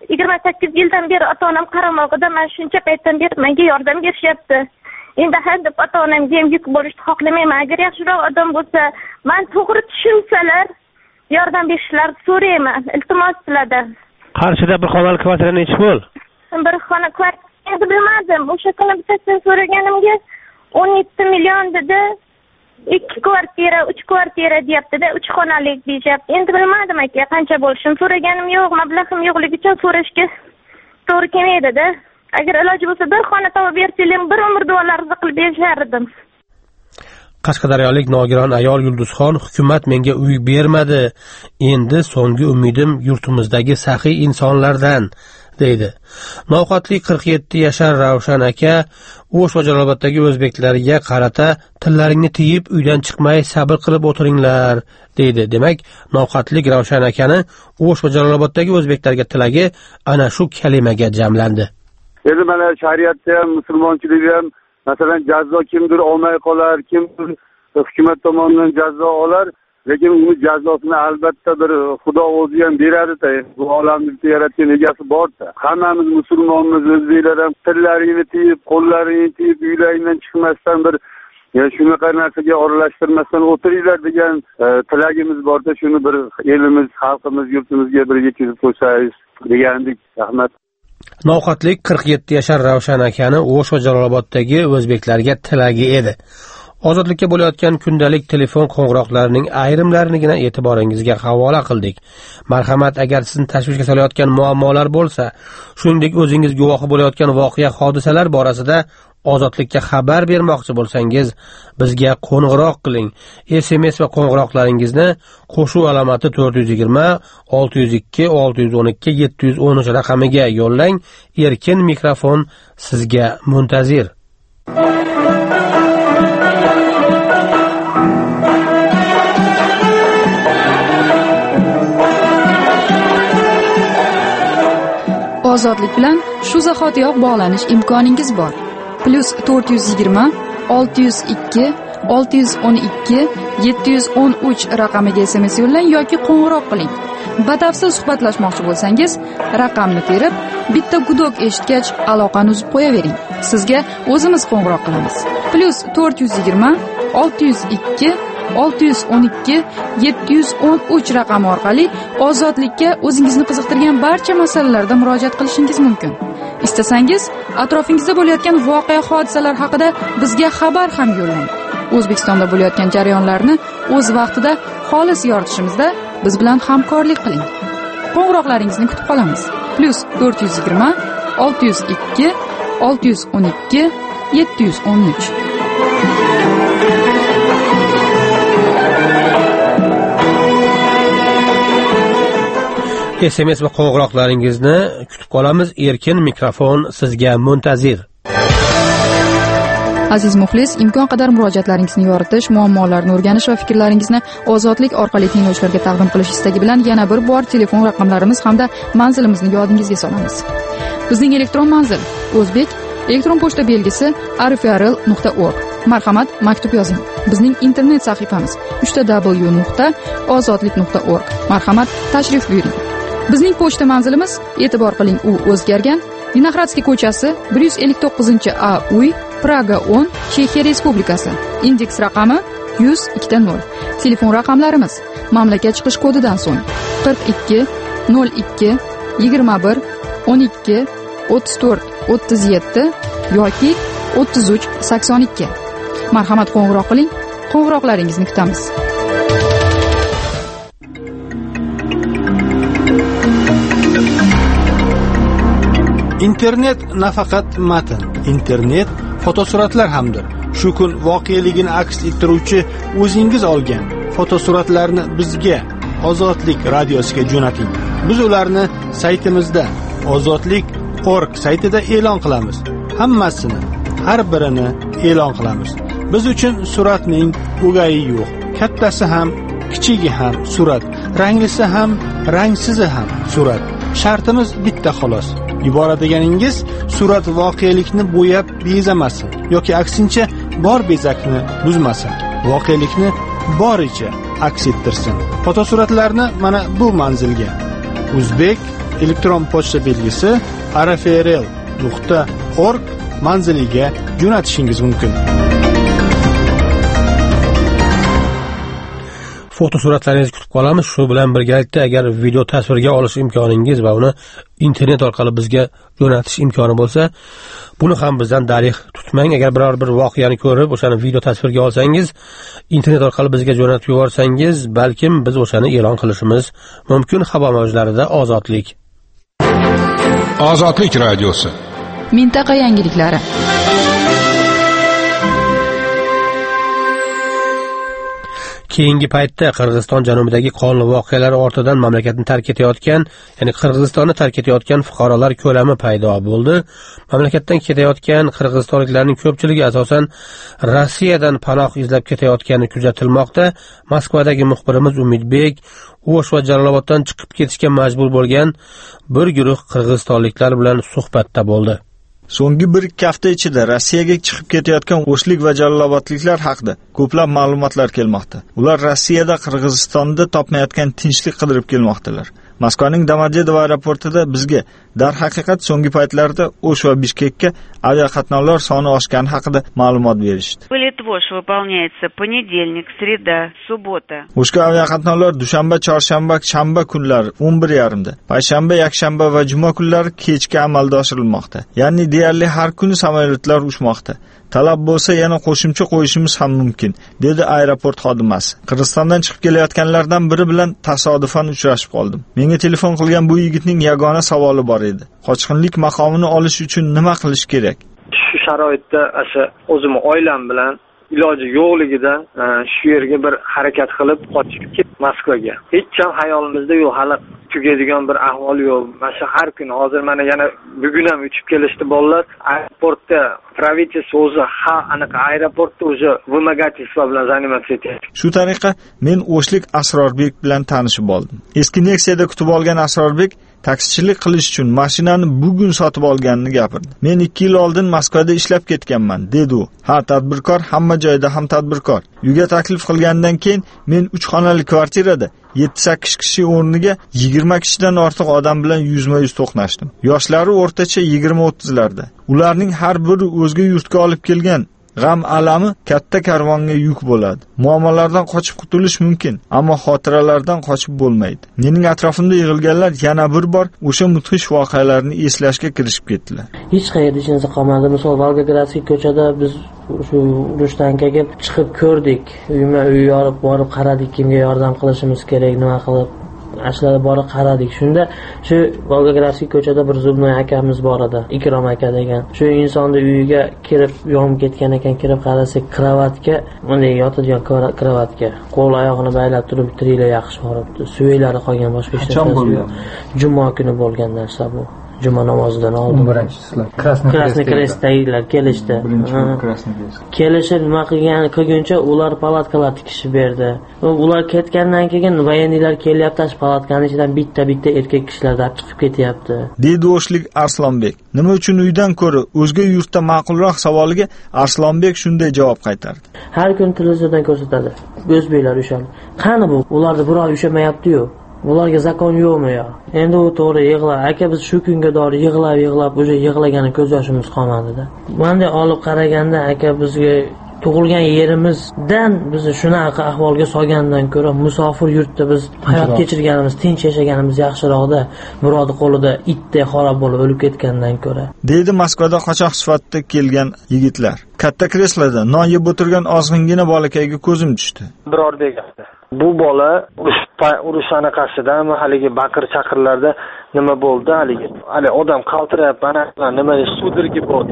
28 yildan beri ota-onam qaramog'ida, men shuncha paytdan beri menga yordam berishyapti. Endi hadeb ota-onamga ham yuk bo'lishni xohlamayman. Agar yaxshiroq odam bo'lsa, men to'g'ri tushunsalar, yordam berishlarini so'rayman. Iltimos sizlardan. Qarshida bir xonali kvartira nechi bo'l? Bir xona kvartira bilmadim. O'sha kuni bittasidan so'raganimga 17 million dedi. 2 kvartira, 3 kvartira deyapti-da, 3 xonalik deyapti. Endi bilmadim aka, qancha bo'lishini so'raganim yo'q, mablag'im yo'qligi uchun so'rashga to'g'ri kelmaydi-da. Agar iloji bo'lsa bir xona topib bersangiz, bir umr duolarni qilib berishardim. Qashqadaryolik nogiron ayol Yulduzxon, hukumat menga uy bermadi. Endi so'nggi umidim yurtimizdagi saxiy insonlardan deydi. Noqotli 47 yashar Ravshan aka O'sh va Jaloloboddagi o'zbeklarga qarata tillaringni tiyib uydan chiqmay sabr qilib o'tiringlar deydi. Demak, noqotlik Ravshan akani O'sh va Jaloloboddagi o'zbeklarga tilagi ana shu kalimaga jamlandi. Endi mana shariatda ham, musulmonchilikda ham masalan jazo kimdir olmay qolar, kimdir hukumat tomonidan jazo olar, lekin uni jazosini albatta bir Xudo o'zi ham beradi-da. Bu olamni yaratgan egasi bor-da. Hammamiz musulmonmiz, o'zbeklar ham tillaringni tiyib, qo'llaringni tiyib, uylaringdan chiqmasdan bir shunaqa narsaga aralashtirmasdan o'tiringlar degan tilagimiz bor-da. Shuni bir elimiz, xalqimiz, yurtimizga bir yetkazib qo'ysangiz degandik. Rahmat. Noqotlik 47 yashar Ravshan akani O'sh va Jaloloboddagi o'zbeklarga tilagi edi. Ozodlikka bo'layotgan kundalik telefon qo'ng'iroqlarining ayrimlarinigina e'tiboringizga havola qildik. Marhamat, agar sizni tashvishga solayotgan muammolar bo'lsa, shuningdek o'zingiz guvohi bo'layotgan voqea hodisalar borasida ozodlikka xabar bermoqchi bo'lsangiz, bizga qo'ng'iroq qiling. SMS va qo'ng'iroqlaringizni qo'shuv alomati 420 602 612 713 raqamiga yo'llang. Erkin mikrofon sizga muntazir. Ozodlik bilan shu zahotiyoq bog'lanish imkoningiz bor. +420 602 612 713 raqamiga SMS yo'llang yoki qo'ng'iroq qiling. Batafsil suhbatlashmoqchi bo'lsangiz, raqamni terib, bitta gudok eshitgach aloqani uzib qo'yavering. Sizga o'zimiz qo'ng'iroq qilamiz. +420 602 612 713 raqami orqali ozodlikka o'zingizni qiziqtirgan barcha masalalarda murojaat qilishingiz mumkin. Istasangiz, atrofingizda bo'layotgan voqea hodisalar haqida bizga xabar ham yo'llang. O'zbekistonda bo'layotgan jarayonlarni o'z vaqtida xolis yoritishimizda biz bilan hamkorlik qiling. Qo'ng'iroqlaringizni kutib qolamiz. +420 602 612 713. SMS va qo'ng'iroqlaringizni kutib qolamiz. Erkin mikrofon sizga muntazir. Aziz muxlis, imkon qadar murojaatlaringizni yoritish, muammolarni o'rganish va fikrlaringizni ozodlik orqali tinglovchilarga taqdim qilish istagi bilan yana bir bor telefon raqamlarimiz hamda manzilimizni yodingizga solamiz. Bizning elektron manzil: o'zbek, elektron pochta belgisi arifrl.org. Marhamat, maktub yozing. Bizning internet sahifamiz www.ozodlik.org. Marhamat, tashrif buyuring. Bizning pochta manzilimiz, e'tibor qiling, u o'zgargan. Vinohradskiy ko'chasi 159-A uy, Praga 10, Chexiya Respublikasi. Indeks raqami 102.0. Telefon raqamlarimiz: mamlakat chiqish kodidan so'ng 42 02 21 12 34 37 yoki 33 82. Marhamat, qo'ng'iroq qiling. Qo'ng'iroqlaringizni kutamiz. Internet nafaqat matn, internet fotosuratlar hamdir. Shu kun voqeligini aks ettiruvchi o'zingiz olgan fotosuratlarni bizga Ozodlik radiosiga jo'nating. Biz ularni saytimizda ozodlik.org saytida e'lon qilamiz. Hammasini, har birini e'lon qilamiz. Biz uchun suratning o'gayi yo'q. Kattasi ham, kichigi ham surat, ranglisi ham, rangsizi ham surat. Shartimiz bitta xolos. Ibora deganingiz, surat voqelikni bo'yab bezamasin yoki aksincha bor bezakni buzmasin. Voqelikni boricha aks ettirsin. Fotosuratlarni mana bu manzilga: O'zbek, elektron pochta belgisi arifrl.org manziliga jo'natishingiz mumkin. Fotosuratlaringizni kutib qolamiz. Shu bilan birgalikda agar video tasvirga olish imkoningiz va uni internet orqali bizga jo'natish imkoni bo'lsa, buni ham bizdan darig' tutmang. Agar biror bir voqeani ko'rib, o'shani video tasvirga olsangiz, internet orqali bizga jo'natib yuborsangiz, balkim biz o'shani e'lon qilishimiz mumkin. Havo mavjlarida ozodlik. Ozodlik radiosi. Mintaqa yangiliklari. Keyingi paytda Qirg'iziston janubidagi qonli voqealar ortidan mamlakatni tark etayotgan, ya'ni Qirg'izistonni tark etayotgan fuqarolar ko'lami paydo bo'ldi. Mamlakatdan ketayotgan qirg'izistonliklarning ko'pchiligi asosan Rossiyadan panoh izlab ketayotgani kuzatilmoqda. Moskvadagi muxbirimiz Umidbek O'sh va Jaloloboddan chiqib ketishga majbur bo'lgan bir guruh qirg'izistonliklar bilan suhbatda bo'ldi. So'nggi 1-2 hafta ichida Rossiyaga chiqib ketayotgan o'shlik va jalolobodliklar haqida ko'plab ma'lumotlar kelmoqda. Ular Rossiyada, Qirg'izistonda topmayotgan tinchlik qidirib kelmoqdalar. Moskvaning Domodedovo aeroportida bizga darhaqiqat so'nggi paytlarda O'sh va Bishkekka aviaqatnovlar soni oshgani haqida ma'lumot berishdi. Вылет в Ош выполняется понедельник, среда, суббота. O'shga aviaqatnovlar dushanba, chorshanba, shanba kunlari 11:30 da, payshanba, yakshanba va juma kunlari kechga amalga oshirilmoqda. Ya'ni deyarli har kuni samolyotlar uchmoqda. Talab bo'lsa yana qo'shimcha qo'yishimiz ham mumkin, dedi aeroport xodimasi. Qirg'izistondan chiqib kelayotganlardan biri bilan tasodifan uchrashib qoldim. Menga telefon qilgan bu yigitning yagona savoli bor edi. Qochqinlik maqomini olish uchun nima qilish kerak? Shu sharoitda o'zimni oilam bilan iloji yo'qligidan shu yerga bir harakat qilib qochib ketdim Moskvaga. Hech ham hayolimizda yo'q, hali tugaydigan bir ahvol yo'q. Mana har kun hozir mana yana bugun ham uchib kelishdi bolalar. Aeroportda pravительство o'zi anaqa aeroportda o'zi вымогательство bilan заниматься etyapti. Shu tariqa men O'shlik Asrorbek bilan tanishib oldim. Eski Nexia'da kutib olgan Asrorbek taksichilik qilish uchun mashinani bugun sotib olganini gapirdi. Men 2 yil oldin Moskvada ishlab ketganman, dedi u. Ha, tadbirkor hamma joyda ham tadbirkor. Uyga taklif qilgandan keyin men 3 xonali kvartirada 7-8 kishi o'rniga 20 kishidan ortiq odam bilan yuzma-yuz to'qnashdim. Yoshlari o'rtacha 20-30 larda. Ularning har biri o'zga yurtga olib kelgan g'am alami katta karvonga yuk bo'ladi. Muammolardan qochib qutulish mumkin, ammo xotiralardan qochib bo'lmaydi. Mening atrofimda yig'ilganlar yana bir bor o'sha mudhish voqealarni eslashga kirishib ketdilar. Hech qayerda hech narsa qolmadi. Misol Volgogradskiy ko'chada biz shu urushdan keyin chiqib ko'rdik. Uy yorib borib qaradik, kimga yordam qilishimiz kerak, nima qilib ashlarga borib qaradik. Shunda shu Volgogradskiy ko'chada bir Zubnoy akamiz bor edi, Ikrom aka degan. Shu insonni uyiga kirib yonib ketgan ekan, kirib qarasak, kravatga, bunday yotadigan kravatga qo'l oyog'ini baylab turib tirilar yaxshi boribdi. Suyaklari qolgan, boshqa hech narsa yo'q. Juma kuni bo'lgan narsa bu. juma namozidan oldin. 11-sizlar. Krasnoy Krestdagilar kelishdi. Kelishib nima qilguncha ular palatkalar tikishib berdi. Ular ketgandan keyin voyinlar kelyapti, palatkaning ichidan bitta erkak kishilar dab chiqib ketyapti. Deydi O'shlik Arslonbek. Nima uchun uydan ko'ra o'zga yurtda ma'qulroq savoliga Arslonbek shunday javob qaytardi. Har kun televiziyadan ko'rsatadi. O'zbeklar ushadi. Qani bu? Ularda birov ushamayapti-yu. Ularga zakon yo'qmi yo? Endi u to'g'ri yig'lar. Aka biz shu kunga dori yig'lab o'sha yig'lagani ko'z yoshimiz qolmadi-da. Bunday olib qaraganda aka bizga tug'ilgan yerimizdan bizni shunaqa ahvolga solgandan ko'ra musofir yurtda biz hayot kechirganimiz, tinch yashaganimiz yaxshiroqda, birovning qo'lida itdek xarob bo'lib o'lib ketgandan ko'ra. Deydi Moskvada qochoq sifatida kelgan yigitlar. Katta kresloda non yeb o'tirgan ozg'ingina bolakayga ko'zim tushdi. Biror degandi. Bu bola urush anaqasidami, haligi baqir-chaqirlarda nima bo'ldi haligi? Hali odam qaltirab, ana nima sudirgi bo'ldi.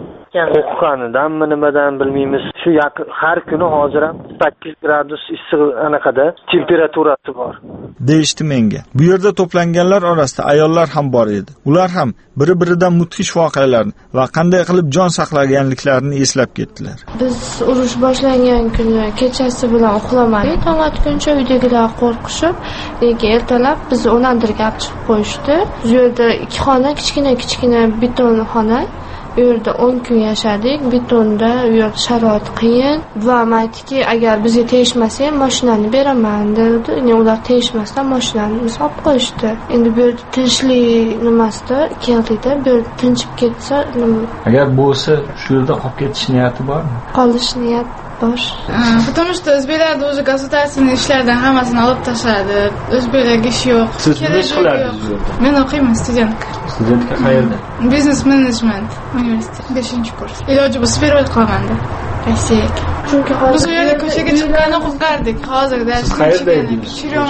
O'qiganidanmi nimadan bilmaymiz. Shu har kuni hozir ham 8 gradus issiq anaqada temperaturasi bor. Deyishdi menga. Bu yerda to'planganlar orasida ayollar ham bor edi. Ular ham biri-biridan mudhish voqealarni va qanday qilib jon saqlaganliklarini eslab ketdilar. Biz urush boshlangan kuni kechasi bilan uxlamadik. Tong otguncha uydagilar qo'rqishib, lekin ertalab bizni o'nandirga olib chiqib qo'yishdi. Bu yerda 2 xona, kichkina beton xona. U yerda 10 kun yashadik. Betonda u yerda sharoit qiyin. Buvam aytdiki, agar bizga tegishmasa, mashinani beraman dedi. Endi ular tegishmasdan mashinani biz olib qo'yishdi. Endi bu yerda tinchlik nimasida keldikda, bu yerda tinchib ketsa, agar bo'lsa, shu yerda qolib ketish niyati bormi? Qolish niyat bor. Потому что o'zbeklar уже государственный ishlardan hammasini olib tashladi. O'zbeklarga ish yo'q. Siz nima ish qilardingiz bu yerda? Men o'qiyman, studentka. Studentka qayerda? Business management universitet 5-kurs. Iloji bo'lsa перевод qilaman-da. Rossiyaga. Chunki biz u yerda ko'chaga chiqqandan qo'rqardik. Hozir dars qayerda edingiz?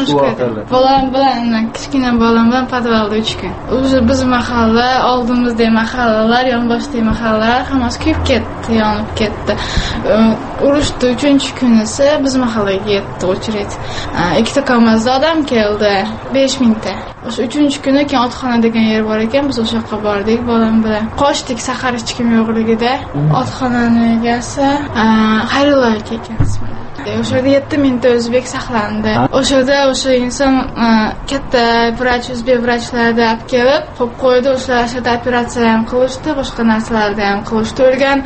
Bolam bilan, kichkina bolam bilan podvalda 3 kun. O'zi biz mahalla, oldimizdagi mahallalar, yonboshdagi mahallalar hammasi kuyib ketdi, yonib ketdi. Urushdi 3-kuni esa biz mahallaga yetdi o'chiret. 2 kamazda odam keldi, 5000 ta. O'sha 3-kuni keyin otxona degan yer bor ekan, biz o'sha yoqqa bordik bolam bilan. Qochdik sahar hech kim yo'qligida. Otxonaning egasi Xayrullo ekan ismi. O'sha yerda 7000 ta o'zbek saqlandi. O'sha inson katta vrach, o'zbek vrachlarni olib kelib, qo'yib qo'ydi. O'shalar ashada operatsiya ham qilishdi, boshqa narsalarni ham qilishdi. O'lgan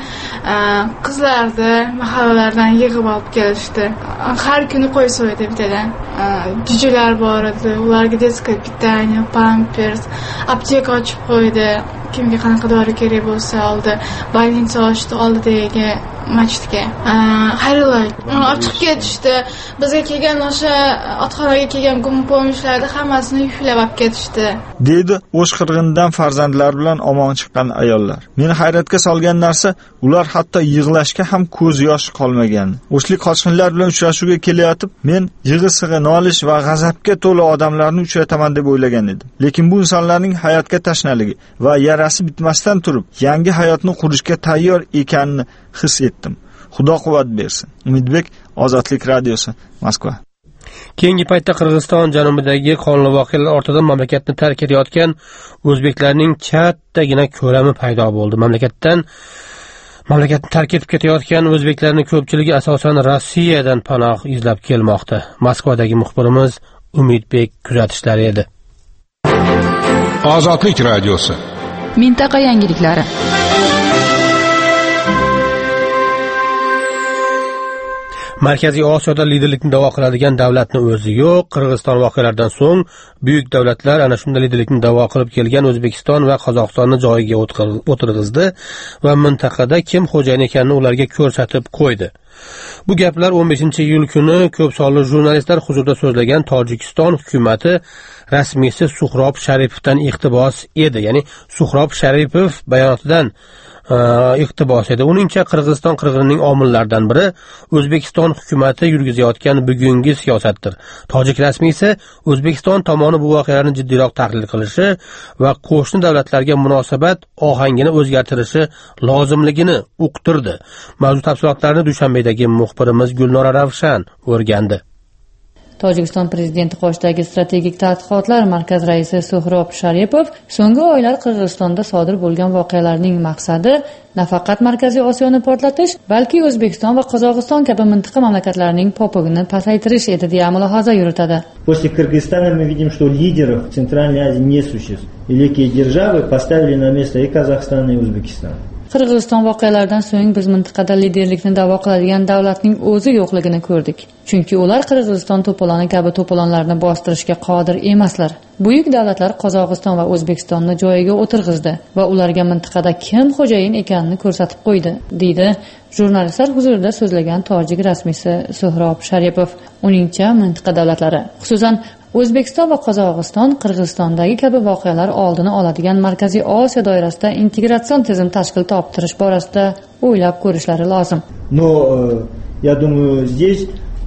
qizlarni mahallalardan yig'ib olib kelishdi. Har kuni qo'y so'ydi bittadan. Jujular bor edi, ularga детское питание, pampers, apteka ochib qo'ydi. Kimga qanaqa dori kerak bo'lsa oldi. Больница ochdi oldidagi masjidga. Xayrullo ochib ketishdi. Bizga kelgan o'sha otxonaga kelgan gumpo'mishlarni hammasini yuklab olib ketishdi. Deydi O'shqirg'indan farzandlar bilan omon chiqqan ayollar. Meni hayratga solgan narsa, ular hatto yig'lashga ham ko'z yoshi qolmagan. O'shlik qochqinlar bilan uchrashuvga kelayotib, men yig'i-sig'i, nolish va g'azabga to'la odamlarni uchrataman deb o'ylagan edim. Lekin bu insonlarning hayotga tashnaligi va yarasi bitmasdan turib, yangi hayotni qurishga tayyor ekanini his etdim. Xudo quvvat bersin. Umidbek, Ozodlik radiosi, Moskva. Keyingi paytda Qirg'iziston janubidagi qonli voqealar ortidan mamlakatni tark etayotgan o'zbeklarning kattagina ko'lami paydo bo'ldi. Mamlakatni tark etib ketayotgan o'zbeklarning ko'pchiligi asosan Rossiyadan panoh izlab kelmoqda. Moskvadagi muxbirimiz Umidbek kuzatishlari edi. Ozodlik radiosi. Mintaqa yangiliklari. Markaziy Osiyoda liderlikni da'vo qiladigan davlatni o'zi yo'q. Qirg'iziston voqealaridan so'ng buyuk davlatlar ana shunday liderlikni da'vo qilib kelgan O'zbekiston va Qozog'istonni joyiga o'tirg'izdi va mintaqada kim xo'jayin ekanini ularga ko'rsatib qo'ydi. Bu gaplar 15-iyul kuni ko'p sonli jurnalistlar huzurida so'zlagan Tojikiston hukumati rasmiysi Suhrob Sharipovdan iqtibos edi. Ya'ni Suhrob Sharipov bayonotidan iqtibos edi. Uningcha Qirg'iziston qirg'inining omillaridan biri O'zbekiston hukumati yurgizayotgan bugungi siyosatdir. Tojik rasmiysi O'zbekiston tomoni bu voqealarni jiddiyroq tahlil qilishi va qo'shni davlatlarga munosabat ohangini o'zgartirishi lozimligini uqtirdi. Mavzu tafsilotlarini Dushanbedagi muxbirimiz Gulnora Ravshan o'rgandi. Tojikiston prezidenti qoshidagi strategik tadqiqotlar markazi raisi Suhrob Sharipov so'nggi oylar Qirg'izistonda sodir bo'lgan voqealarning maqsadi nafaqat Markaziy Osiyoni portlatish, balki O'zbekiston va Qozog'iston kabi mintaqa mamlakatlarining popugini pasaytirish edi deya mulohaza yuritadi. После Кыргызстана мы видим, что лидеров в Центральной Азии не существует. Великие державы поставили на место и Казахстан, и Узбекистан. Qirg'iziston voqealaridan so'ng biz mintaqada liderlikni da'vo qiladigan davlatning o'zi yo'qligini ko'rdik. Chunki ular Qirg'iziston to'poloni kabi to'polonlarni bostirishga qodir emaslar. Buyuk davlatlar Qozog'iston va O'zbekistonni joyiga o'tirg'izdi va ularga mintaqada kim xo'jayin ekanini ko'rsatib qo'ydi, deydi jurnalistlar huzurida so'zlagan tojik rasmiysi Suhrob Sharipov. Uningcha, mintaqa davlatlari, xususan O'zbekiston va Qozog'iston Qirg'izistondagi kabi voqealar oldini oladigan Markaziy Osiyo doirasida integratsion tizim tashkil toptirish borasida o'ylab ko'rishlari lozim. Но я думаю, здесь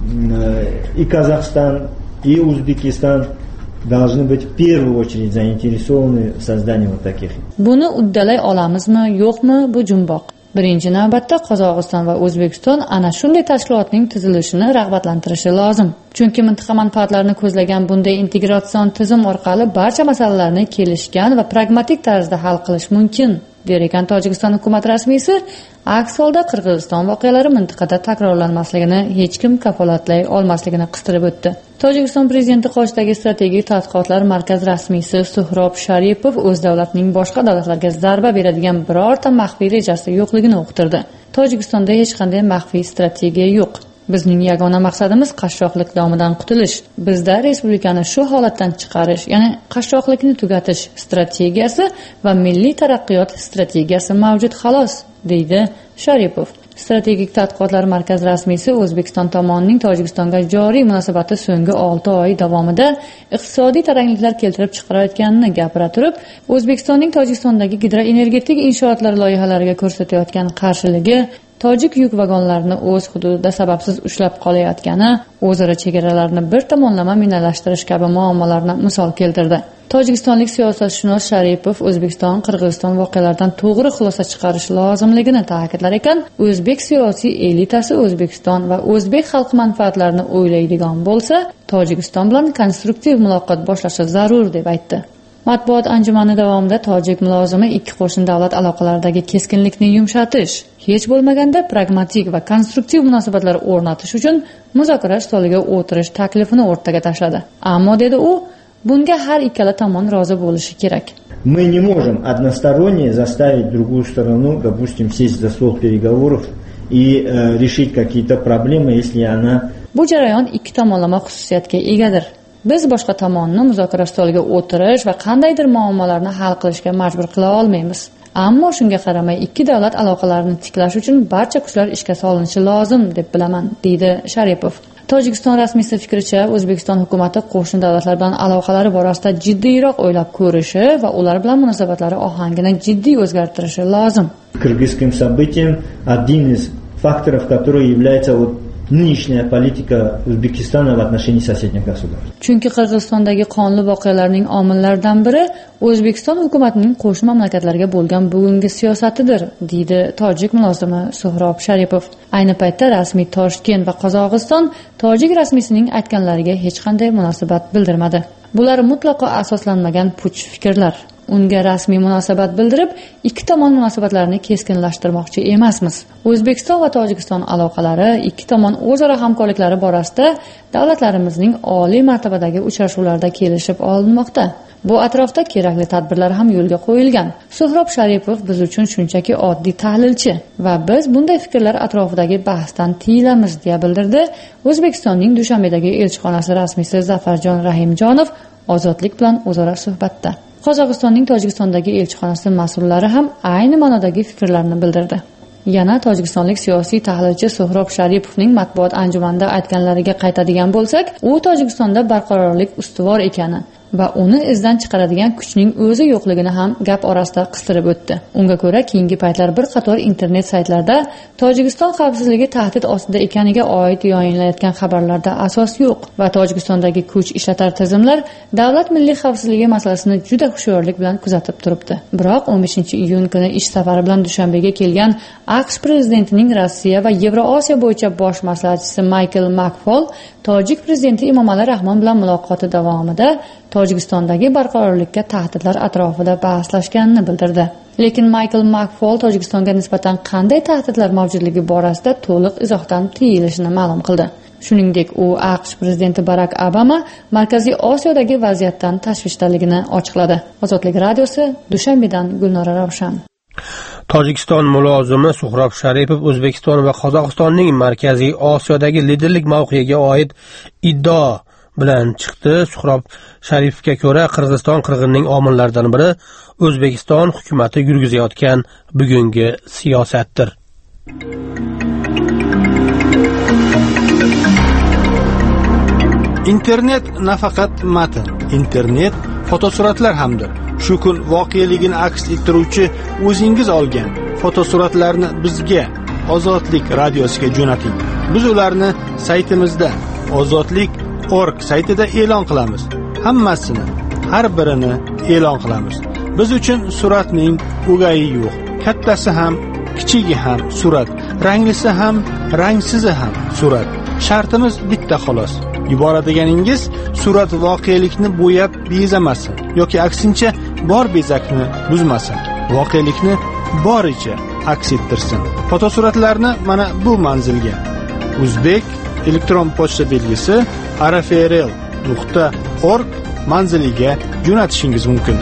и Казахстан, и Узбекистан должны быть в первую очередь заинтересованы в создании вот таких. Buni uddalay olamizmi, yo'qmi, bu jumboq. Birinchi navbatda Qozog'iston va O'zbekiston ana shunday tashkilotning tuzilishini rag'batlantirishi lozim. Chunki mintaqa manfaatlarini ko'zlagan bunday integratsion tizim orqali barcha masalalarni kelishgan va pragmatik tarzda hal qilish mumkin, der ekan Tojikiston hukumat rasmiysi. Aks holda Qirg'iziston voqealari mintaqada takrorlanmasligini hech kim kafolatlay olmasligini qistirib o'tdi. Tojikiston prezidenti qoshidagi strategik tadqiqotlar markazi rasmiysi Suhrob Sharipov o'z davlatining boshqa davlatlarga zarba beradigan birorta maxfiy rejasi yo'qligini uqtirdi. Tojikistonda hech qanday maxfiy strategiya yo'q. Bizning yagona maqsadimiz qashshoqlik domidan qutulish. Bizda respublikani shu holatdan chiqarish, ya'ni qashshoqlikni tugatish strategiyasi va milliy taraqqiyot strategiyasi mavjud xolos, deydi Sharipov. Strategik tadqiqotlar markazi rasmiysi O'zbekiston tomonining Tojikistonga joriy munosabati so'nggi 6 oy davomida iqtisodiy tarangliklar keltirib chiqarayotganini gapira turib, O'zbekistonning Tojikistondagi gidroenergetik inshootlar loyihalariga ko'rsatayotgan qarshiligi, tojik yuk vagonlarini o'z hududida sababsiz ushlab qolayotgani, o'zaro chegaralarni bir tomonlama minalashtirish kabi muammolarni misol keltirdi. Tojikistonlik siyosatshunos Sharipov O'zbekiston Qirg'iziston voqealaridan to'g'ri xulosa chiqarish lozimligini ta'kidlar ekan, o'zbek siyosiy elitasi O'zbekiston va o'zbek xalq manfaatlarini o'ylaydigan bo'lsa, Tojikiston bilan konstruktiv muloqot boshlashi zarur deb aytdi. Matbuot anjumani davomida tojik mulozimi ikki qo'shni davlat aloqalaridagi keskinlikni yumshatish, hech bo'lmaganda pragmatik va konstruktiv munosabatlar o'rnatish uchun muzokara stoliga o'tirish taklifini o'rtaga tashladi. Ammo dedi u, bunga har ikkala tomon rozi bo'lishi kerak. Мы не можем односторонне заставить другую сторону, допустим, сесть за стол переговоров и решить какие-то проблемы, если она... Bu jarayon ikki tomonlama xususiyatga egadir. Biz boshqa tomonni muzokara stoliga o'tirish va qandaydir muammolarni hal qilishga majbur qila olmaymiz. Ammo shunga qaramay ikki davlat aloqalarini tiklash uchun barcha kuchlar ishga solinishi lozim deb bilaman, deydi Sharipov. Tojikiston rasmiysi fikricha, O'zbekiston hukumati qo'shni davlatlar bilan aloqalari borasida jiddiyroq o'ylab ko'rishi va ular bilan munosabatlari ohangini jiddiy o'zgartirishi lozim. Кыргызским событием один из факторов, который является nынешняя политика Узбекистана в отношении соседних государств. Chunki Qirg'izistondagi qonli voqealarning omillaridan biri O'zbekiston hukumatining qo'shni mamlakatlarga bo'lgan bugungi siyosatidir, deydi tojik mulozimi Suhrob Sharipov. Ayni paytda rasmiy Toshkent va Qozog'iston tojik rasmiysining aytganlariga hech qanday munosabat bildirmadi. Bular mutlaqo asoslanmagan puch fikrlar. Unga rasmiy munosabat bildirib, ikki tomon munosabatlarini keskinlashtirmoqchi emasmiz. O'zbekiston va Tojikiston aloqalari, ikki tomon o'zaro hamkorliklari borasida davlatlarimizning oliy martabadagi uchrashuvlarda kelishib olinmoqda. Bu atrofda kerakli tadbirlar ham yo'lga qo'yilgan. Suhrob Sharipov biz uchun shunchaki oddiy tahlilchi va biz bunday fikrlar atrofidagi bahsdan tiyilamiz, deya bildirdi O'zbekistonning Dushanbedagi elchixonasi rasmiysi Zafarjon Rahimjonov Ozodlik bilan o'zaro suhbatda. Qozog'istonning Tojikistondagi elchixonasi mas'ullari ham ayni ma'nodagi fikrlarni bildirdi. Yana tojikistonlik siyosiy tahlilchi Suhrob Sharipovning matbuot anjumanida aytganlariga qaytadigan bo'lsak, u Tojikistonda barqarorlik ustuvor ekani va uni izdan chiqaradigan kuchning o'zi yo'qligini ham gap orasida qistirib o'tdi. Unga ko'ra, keyingi paytlar bir qator internet saytlarda Tojikiston xavfsizligi tahdid ostida ekaniga oid yayınlanayotgan xabarlarda asos yo'q va Tojikistondagi kuch ishlatar tizimlar davlat milliy xavfsizligi masalasini juda hushyorlik bilan kuzatib turibdi. Biroq 15-iyun kuni ish safari bilan Dushanbega kelgan AQSh prezidentining Rossiya va Yevrosiyo bo'yicha bosh maslahatchisi Michael McFaul Tojik prezidenti Emomali Rahmon bilan muloqoti davomida Tojikistondagi barqarorlikka tahdidlar atrofida bahslashganini bildirdi. Lekin Michael McFaul Tojikistonga nisbatan qanday tahdidlar mavjudligi borasida to'liq izohdan tiyilishini ma'lum qildi. Shuningdek, u AQSh prezidenti Barak Obama Markaziy Osiyodagi vaziyatdan tashvishdaligini ochiqladi. Ozodlik radiosi, Dushanbedan Gulnora Ravshan. Tojikiston mulozimi Suhrob Sharipov O'zbekiston va Qozog'istonning Markaziy Osiyodagi liderlik mavqeyiga oid iddao bilan chiqdi. Suhrob Sharipovga ko'ra, Qirg'iziston qirg'inining omillaridan biri O'zbekiston hukumati yurgizayotgan bugungi siyosatdir. Internet nafaqat matn, internet fotosuratlar hamdir. Shu kun voqeligini aks ettiruvchi o'zingiz olgan fotosuratlarni bizga Ozodlik radiosiga jo'nating. Biz ularni saytimizda ozodlik.org saytida e'lon qilamiz. Hammasini, har birini e'lon qilamiz. Biz uchun suratning o'gayi yo'q. Kattasi ham, kichigi ham surat, ranglisi ham, rangsizi ham surat. Shartimiz bitta xolos. Yuboradiganingiz surat voqelikni bo'yab bezamasin yoki aksincha bor bezakni buzmasin. Voqelikni boricha aks ettirsin. Fotosuratlarni mana bu manzilga Uzbek elektron pochta belgisi arafrl.org manziliga jo'natishingiz mumkin.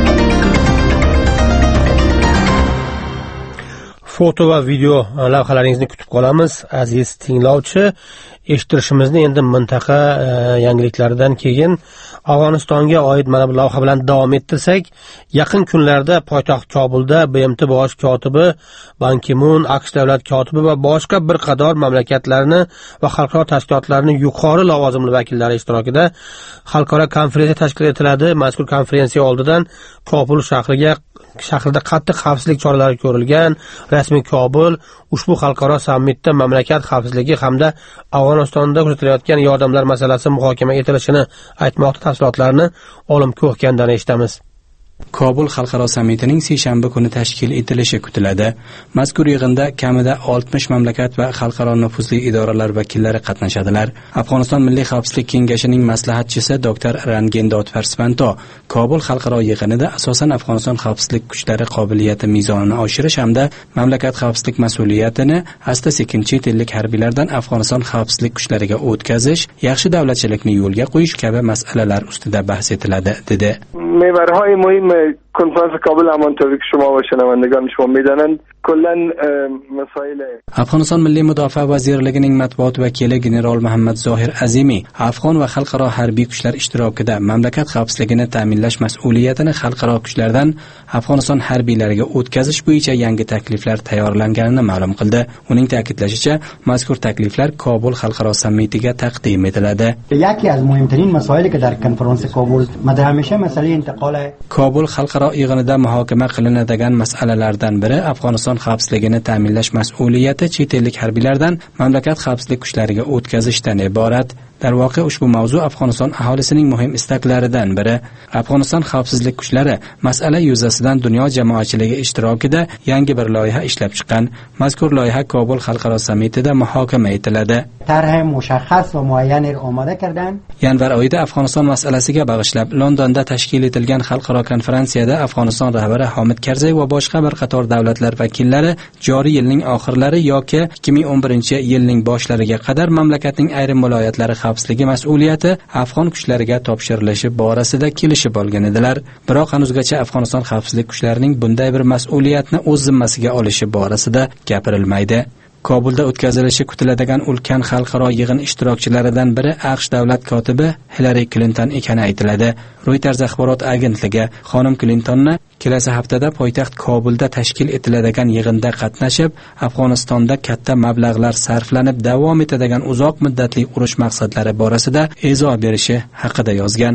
Foto va video lavhalaringizni kutib qolamiz, aziz tinglovchi. Eshittirishimizni endi mintaqa yangiliklaridan keyin Afg'onistonga oid mana bu lavha bilan davom ettirsak, yaqin kunlarda poytaxt Kobulda BMT bosh kotibi Ban Ki-mun, AQSh davlat kotibi va boshqa bir qator mamlakatlarni va xalqaro tashkilotlarning yuqori lavozimli vakillari ishtirokida xalqaro konferensiya tashkil etiladi. Mazkur konferensiya oldidan Kobul shahrida qattiq xavfsizlik choralari ko'rilgan. Rasmiy Kobul ushbu xalqaro sammitda mamlakat xavfsizligi hamda Afg'onistonda ko'rsatilayotgan yordamlar masalasi muhokama etilishini aytmoqda. Tafsilotlarni Olim Ko'hkandan eshitamiz. Kobul xalqaro sammitining seshanba kuni tashkil etilishi kutiladi. Mazkur yig'inda kamida 60 mamlakat va xalqaro nufuzli idoralar vakillari qatnashadilar. Afg'oniston Milliy xavfsizlik kengashining maslahatchisi Dr. Rangendot Farspanto Kobul xalqaro yig'inida asosan Afg'oniston xavfsizlik kuchlari qobiliyati mezonini oshirish hamda mamlakat xavfsizlik mas'uliyatini asta-sekin chet ellik harbiylardan Afg'oniston xavfsizlik kuchlariga o'tkazish, yaxshi davlatchilikni yo'lga qo'yish kabi masalalar ustida bahs etiladi, dedi. محورهای مهم کنفرانس کابل همانطوری که شما و شنوندگان شما میدانند کلا مسائل Afg'oniston Milliy mudofaa vazirligining matbuot vakili general Muhammad Zohir Azimiy Afg'on va xalqaro harbiy kuchlar ishtirokida mamlakat xavfsizligini ta'minlash mas'uliyatini xalqaro kuchlardan Afg'oniston harbiylariga o'tkazish bo'yicha yangi takliflar tayyorlanganini ma'lum qildi. Uning ta'kidlashicha, mazkur takliflar Kobul xalqaro sammitiga taqdim etiladi. یکی از مهمترین مسائلی که در کنفرانس کابل مطرح میشه مسئله انتقال Kobul xalqaro yig'inida muhokama qilinadigan masalalardan biri Afg'oniston xavfsizligini ta'minlash mas'uliyati chet ellik harbiylardan mamlakat xavfsizlik kuchlariga o'tkazishdan iborat. Darvoqe ushbu mavzu Afg'oniston aholisining muhim istaklaridan biri. Afg'oniston xavfsizlik kuchlari masala yuzasidan dunyo jamoatchiligi ishtirokida yangi bir loyiha ishlab chiqqan. Mazkur loyiha Kobul xalqaro sammitida muhokama etiladi. طرح مشخص و معین آماده کردن. Yanvar oyida Afg'oniston masalasiga bag'ishlab Londonda tashkil etilgan xalqaro konferensiyada Afg'oniston rahbari Hamid Karzay va boshqa bir qator davlatlar vakillari joriy yilning oxirlari yoki 2011-yilning boshlariga qadar mamlakatning ayrim viloyatlari xavfsizligi mas'uliyati afg'on kuchlariga topshirilishi borasida kelishib olgan edilar. Biroq hanuzgacha Afg'oniston xavfsizlik kuchlarining bunday bir mas'uliyatni o'z zimmasiga olishi borasida gapirilmaydi. Kobulda o'tkazilishi kutiladigan ulkan xalqaro yig'in ishtirokchilaridan biri AQSh davlat kotibi Hillary Clinton ekani aytiladi. Reuters axborot agentligi xonim Clintonni kelasi haftada poytaxt Kobulda tashkil etiladigan yig'inda qatnashib, Afg'onistonda katta mablag'lar sarflanib davom etadigan uzoq muddatli urush maqsadlari borasida izoh berishi haqida yozgan.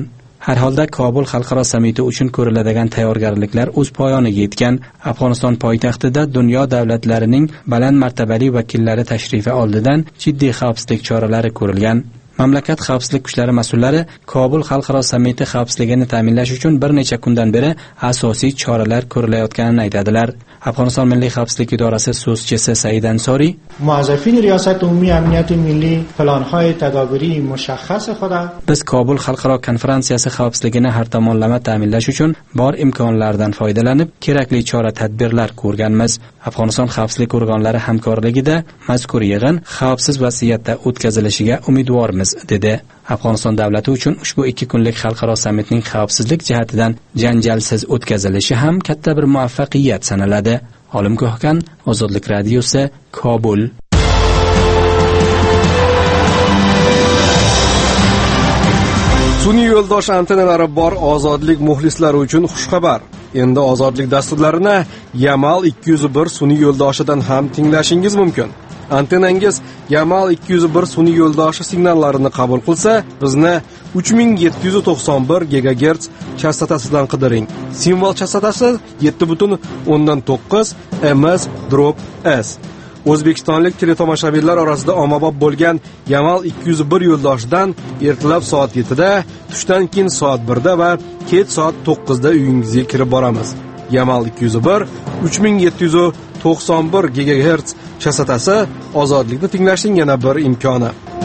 Har holda Kobul xalqaro sammiti uchun ko'riladigan tayyorgarliklar o'z poyoniga yetgan. Afg'oniston poytaxtida dunyo davlatlarining baland martabali vakillari tashrifi oldidan jiddiy xavfsizlik choralari ko'rilgan. Mamlakat xavfsizlik kuchlari mas'ullari Kobul xalqaro sammiti xavfsizligini ta'minlash uchun bir necha kundan beri asosiy choralar ko'rilayotganini aytadilar. Afg'oniston Milliy xavfsizlik idorasi so'zchisi Said Ansori موظفین ریاست عمومی امنیت ملی پلان‌های تدابیری مشخص خود biz Kobul xalqaro konferensiyasi xavfsizligini har tomonlama ta'minlash uchun bor imkonlardan foydalanib kerakli chora-tadbirlar ko'rganmiz. Afg'oniston xavfsizlik organlari hamkorligida mazkur yig'in xavfsiz vaziyatda o'tkazilishiga umidvormiz, dedi. Afg'oniston davlati uchun ushbu 2 kunlik xalqaro sammitning xavfsizlik jihatidan janjalsiz o'tkazilishi ham katta bir muvaffaqiyat sanaladi. Olimgohkan, Ozodlik radiosi, Kobul. Sun'iy yo'ldosh antennalari bor ozodlik muxlislari uchun xushxabar. Endi ozodlik dasturlarini Yamal 201 sun'iy yo'ldoshidan ham tinglashingiz mumkin. Antennangiz Yamal 201 sun'iy yo'ldoshi signallarini qabul qilsa, bizni 3791 GHz chastotasidan qidiring. Simvol chastotasi 7.9 ms/s. O'zbekistonlik teletomoshabinlar orasida ommabop bo'lgan Yamal 201 yo'ldoshidan ertalab soat 7 da, tushdan keyin soat 1 da va kech soat 9 da uyingizga kirib boramiz. Yamal 201 3791 GHz chastotasi ozodlikni tinglashning yana bir imkoni.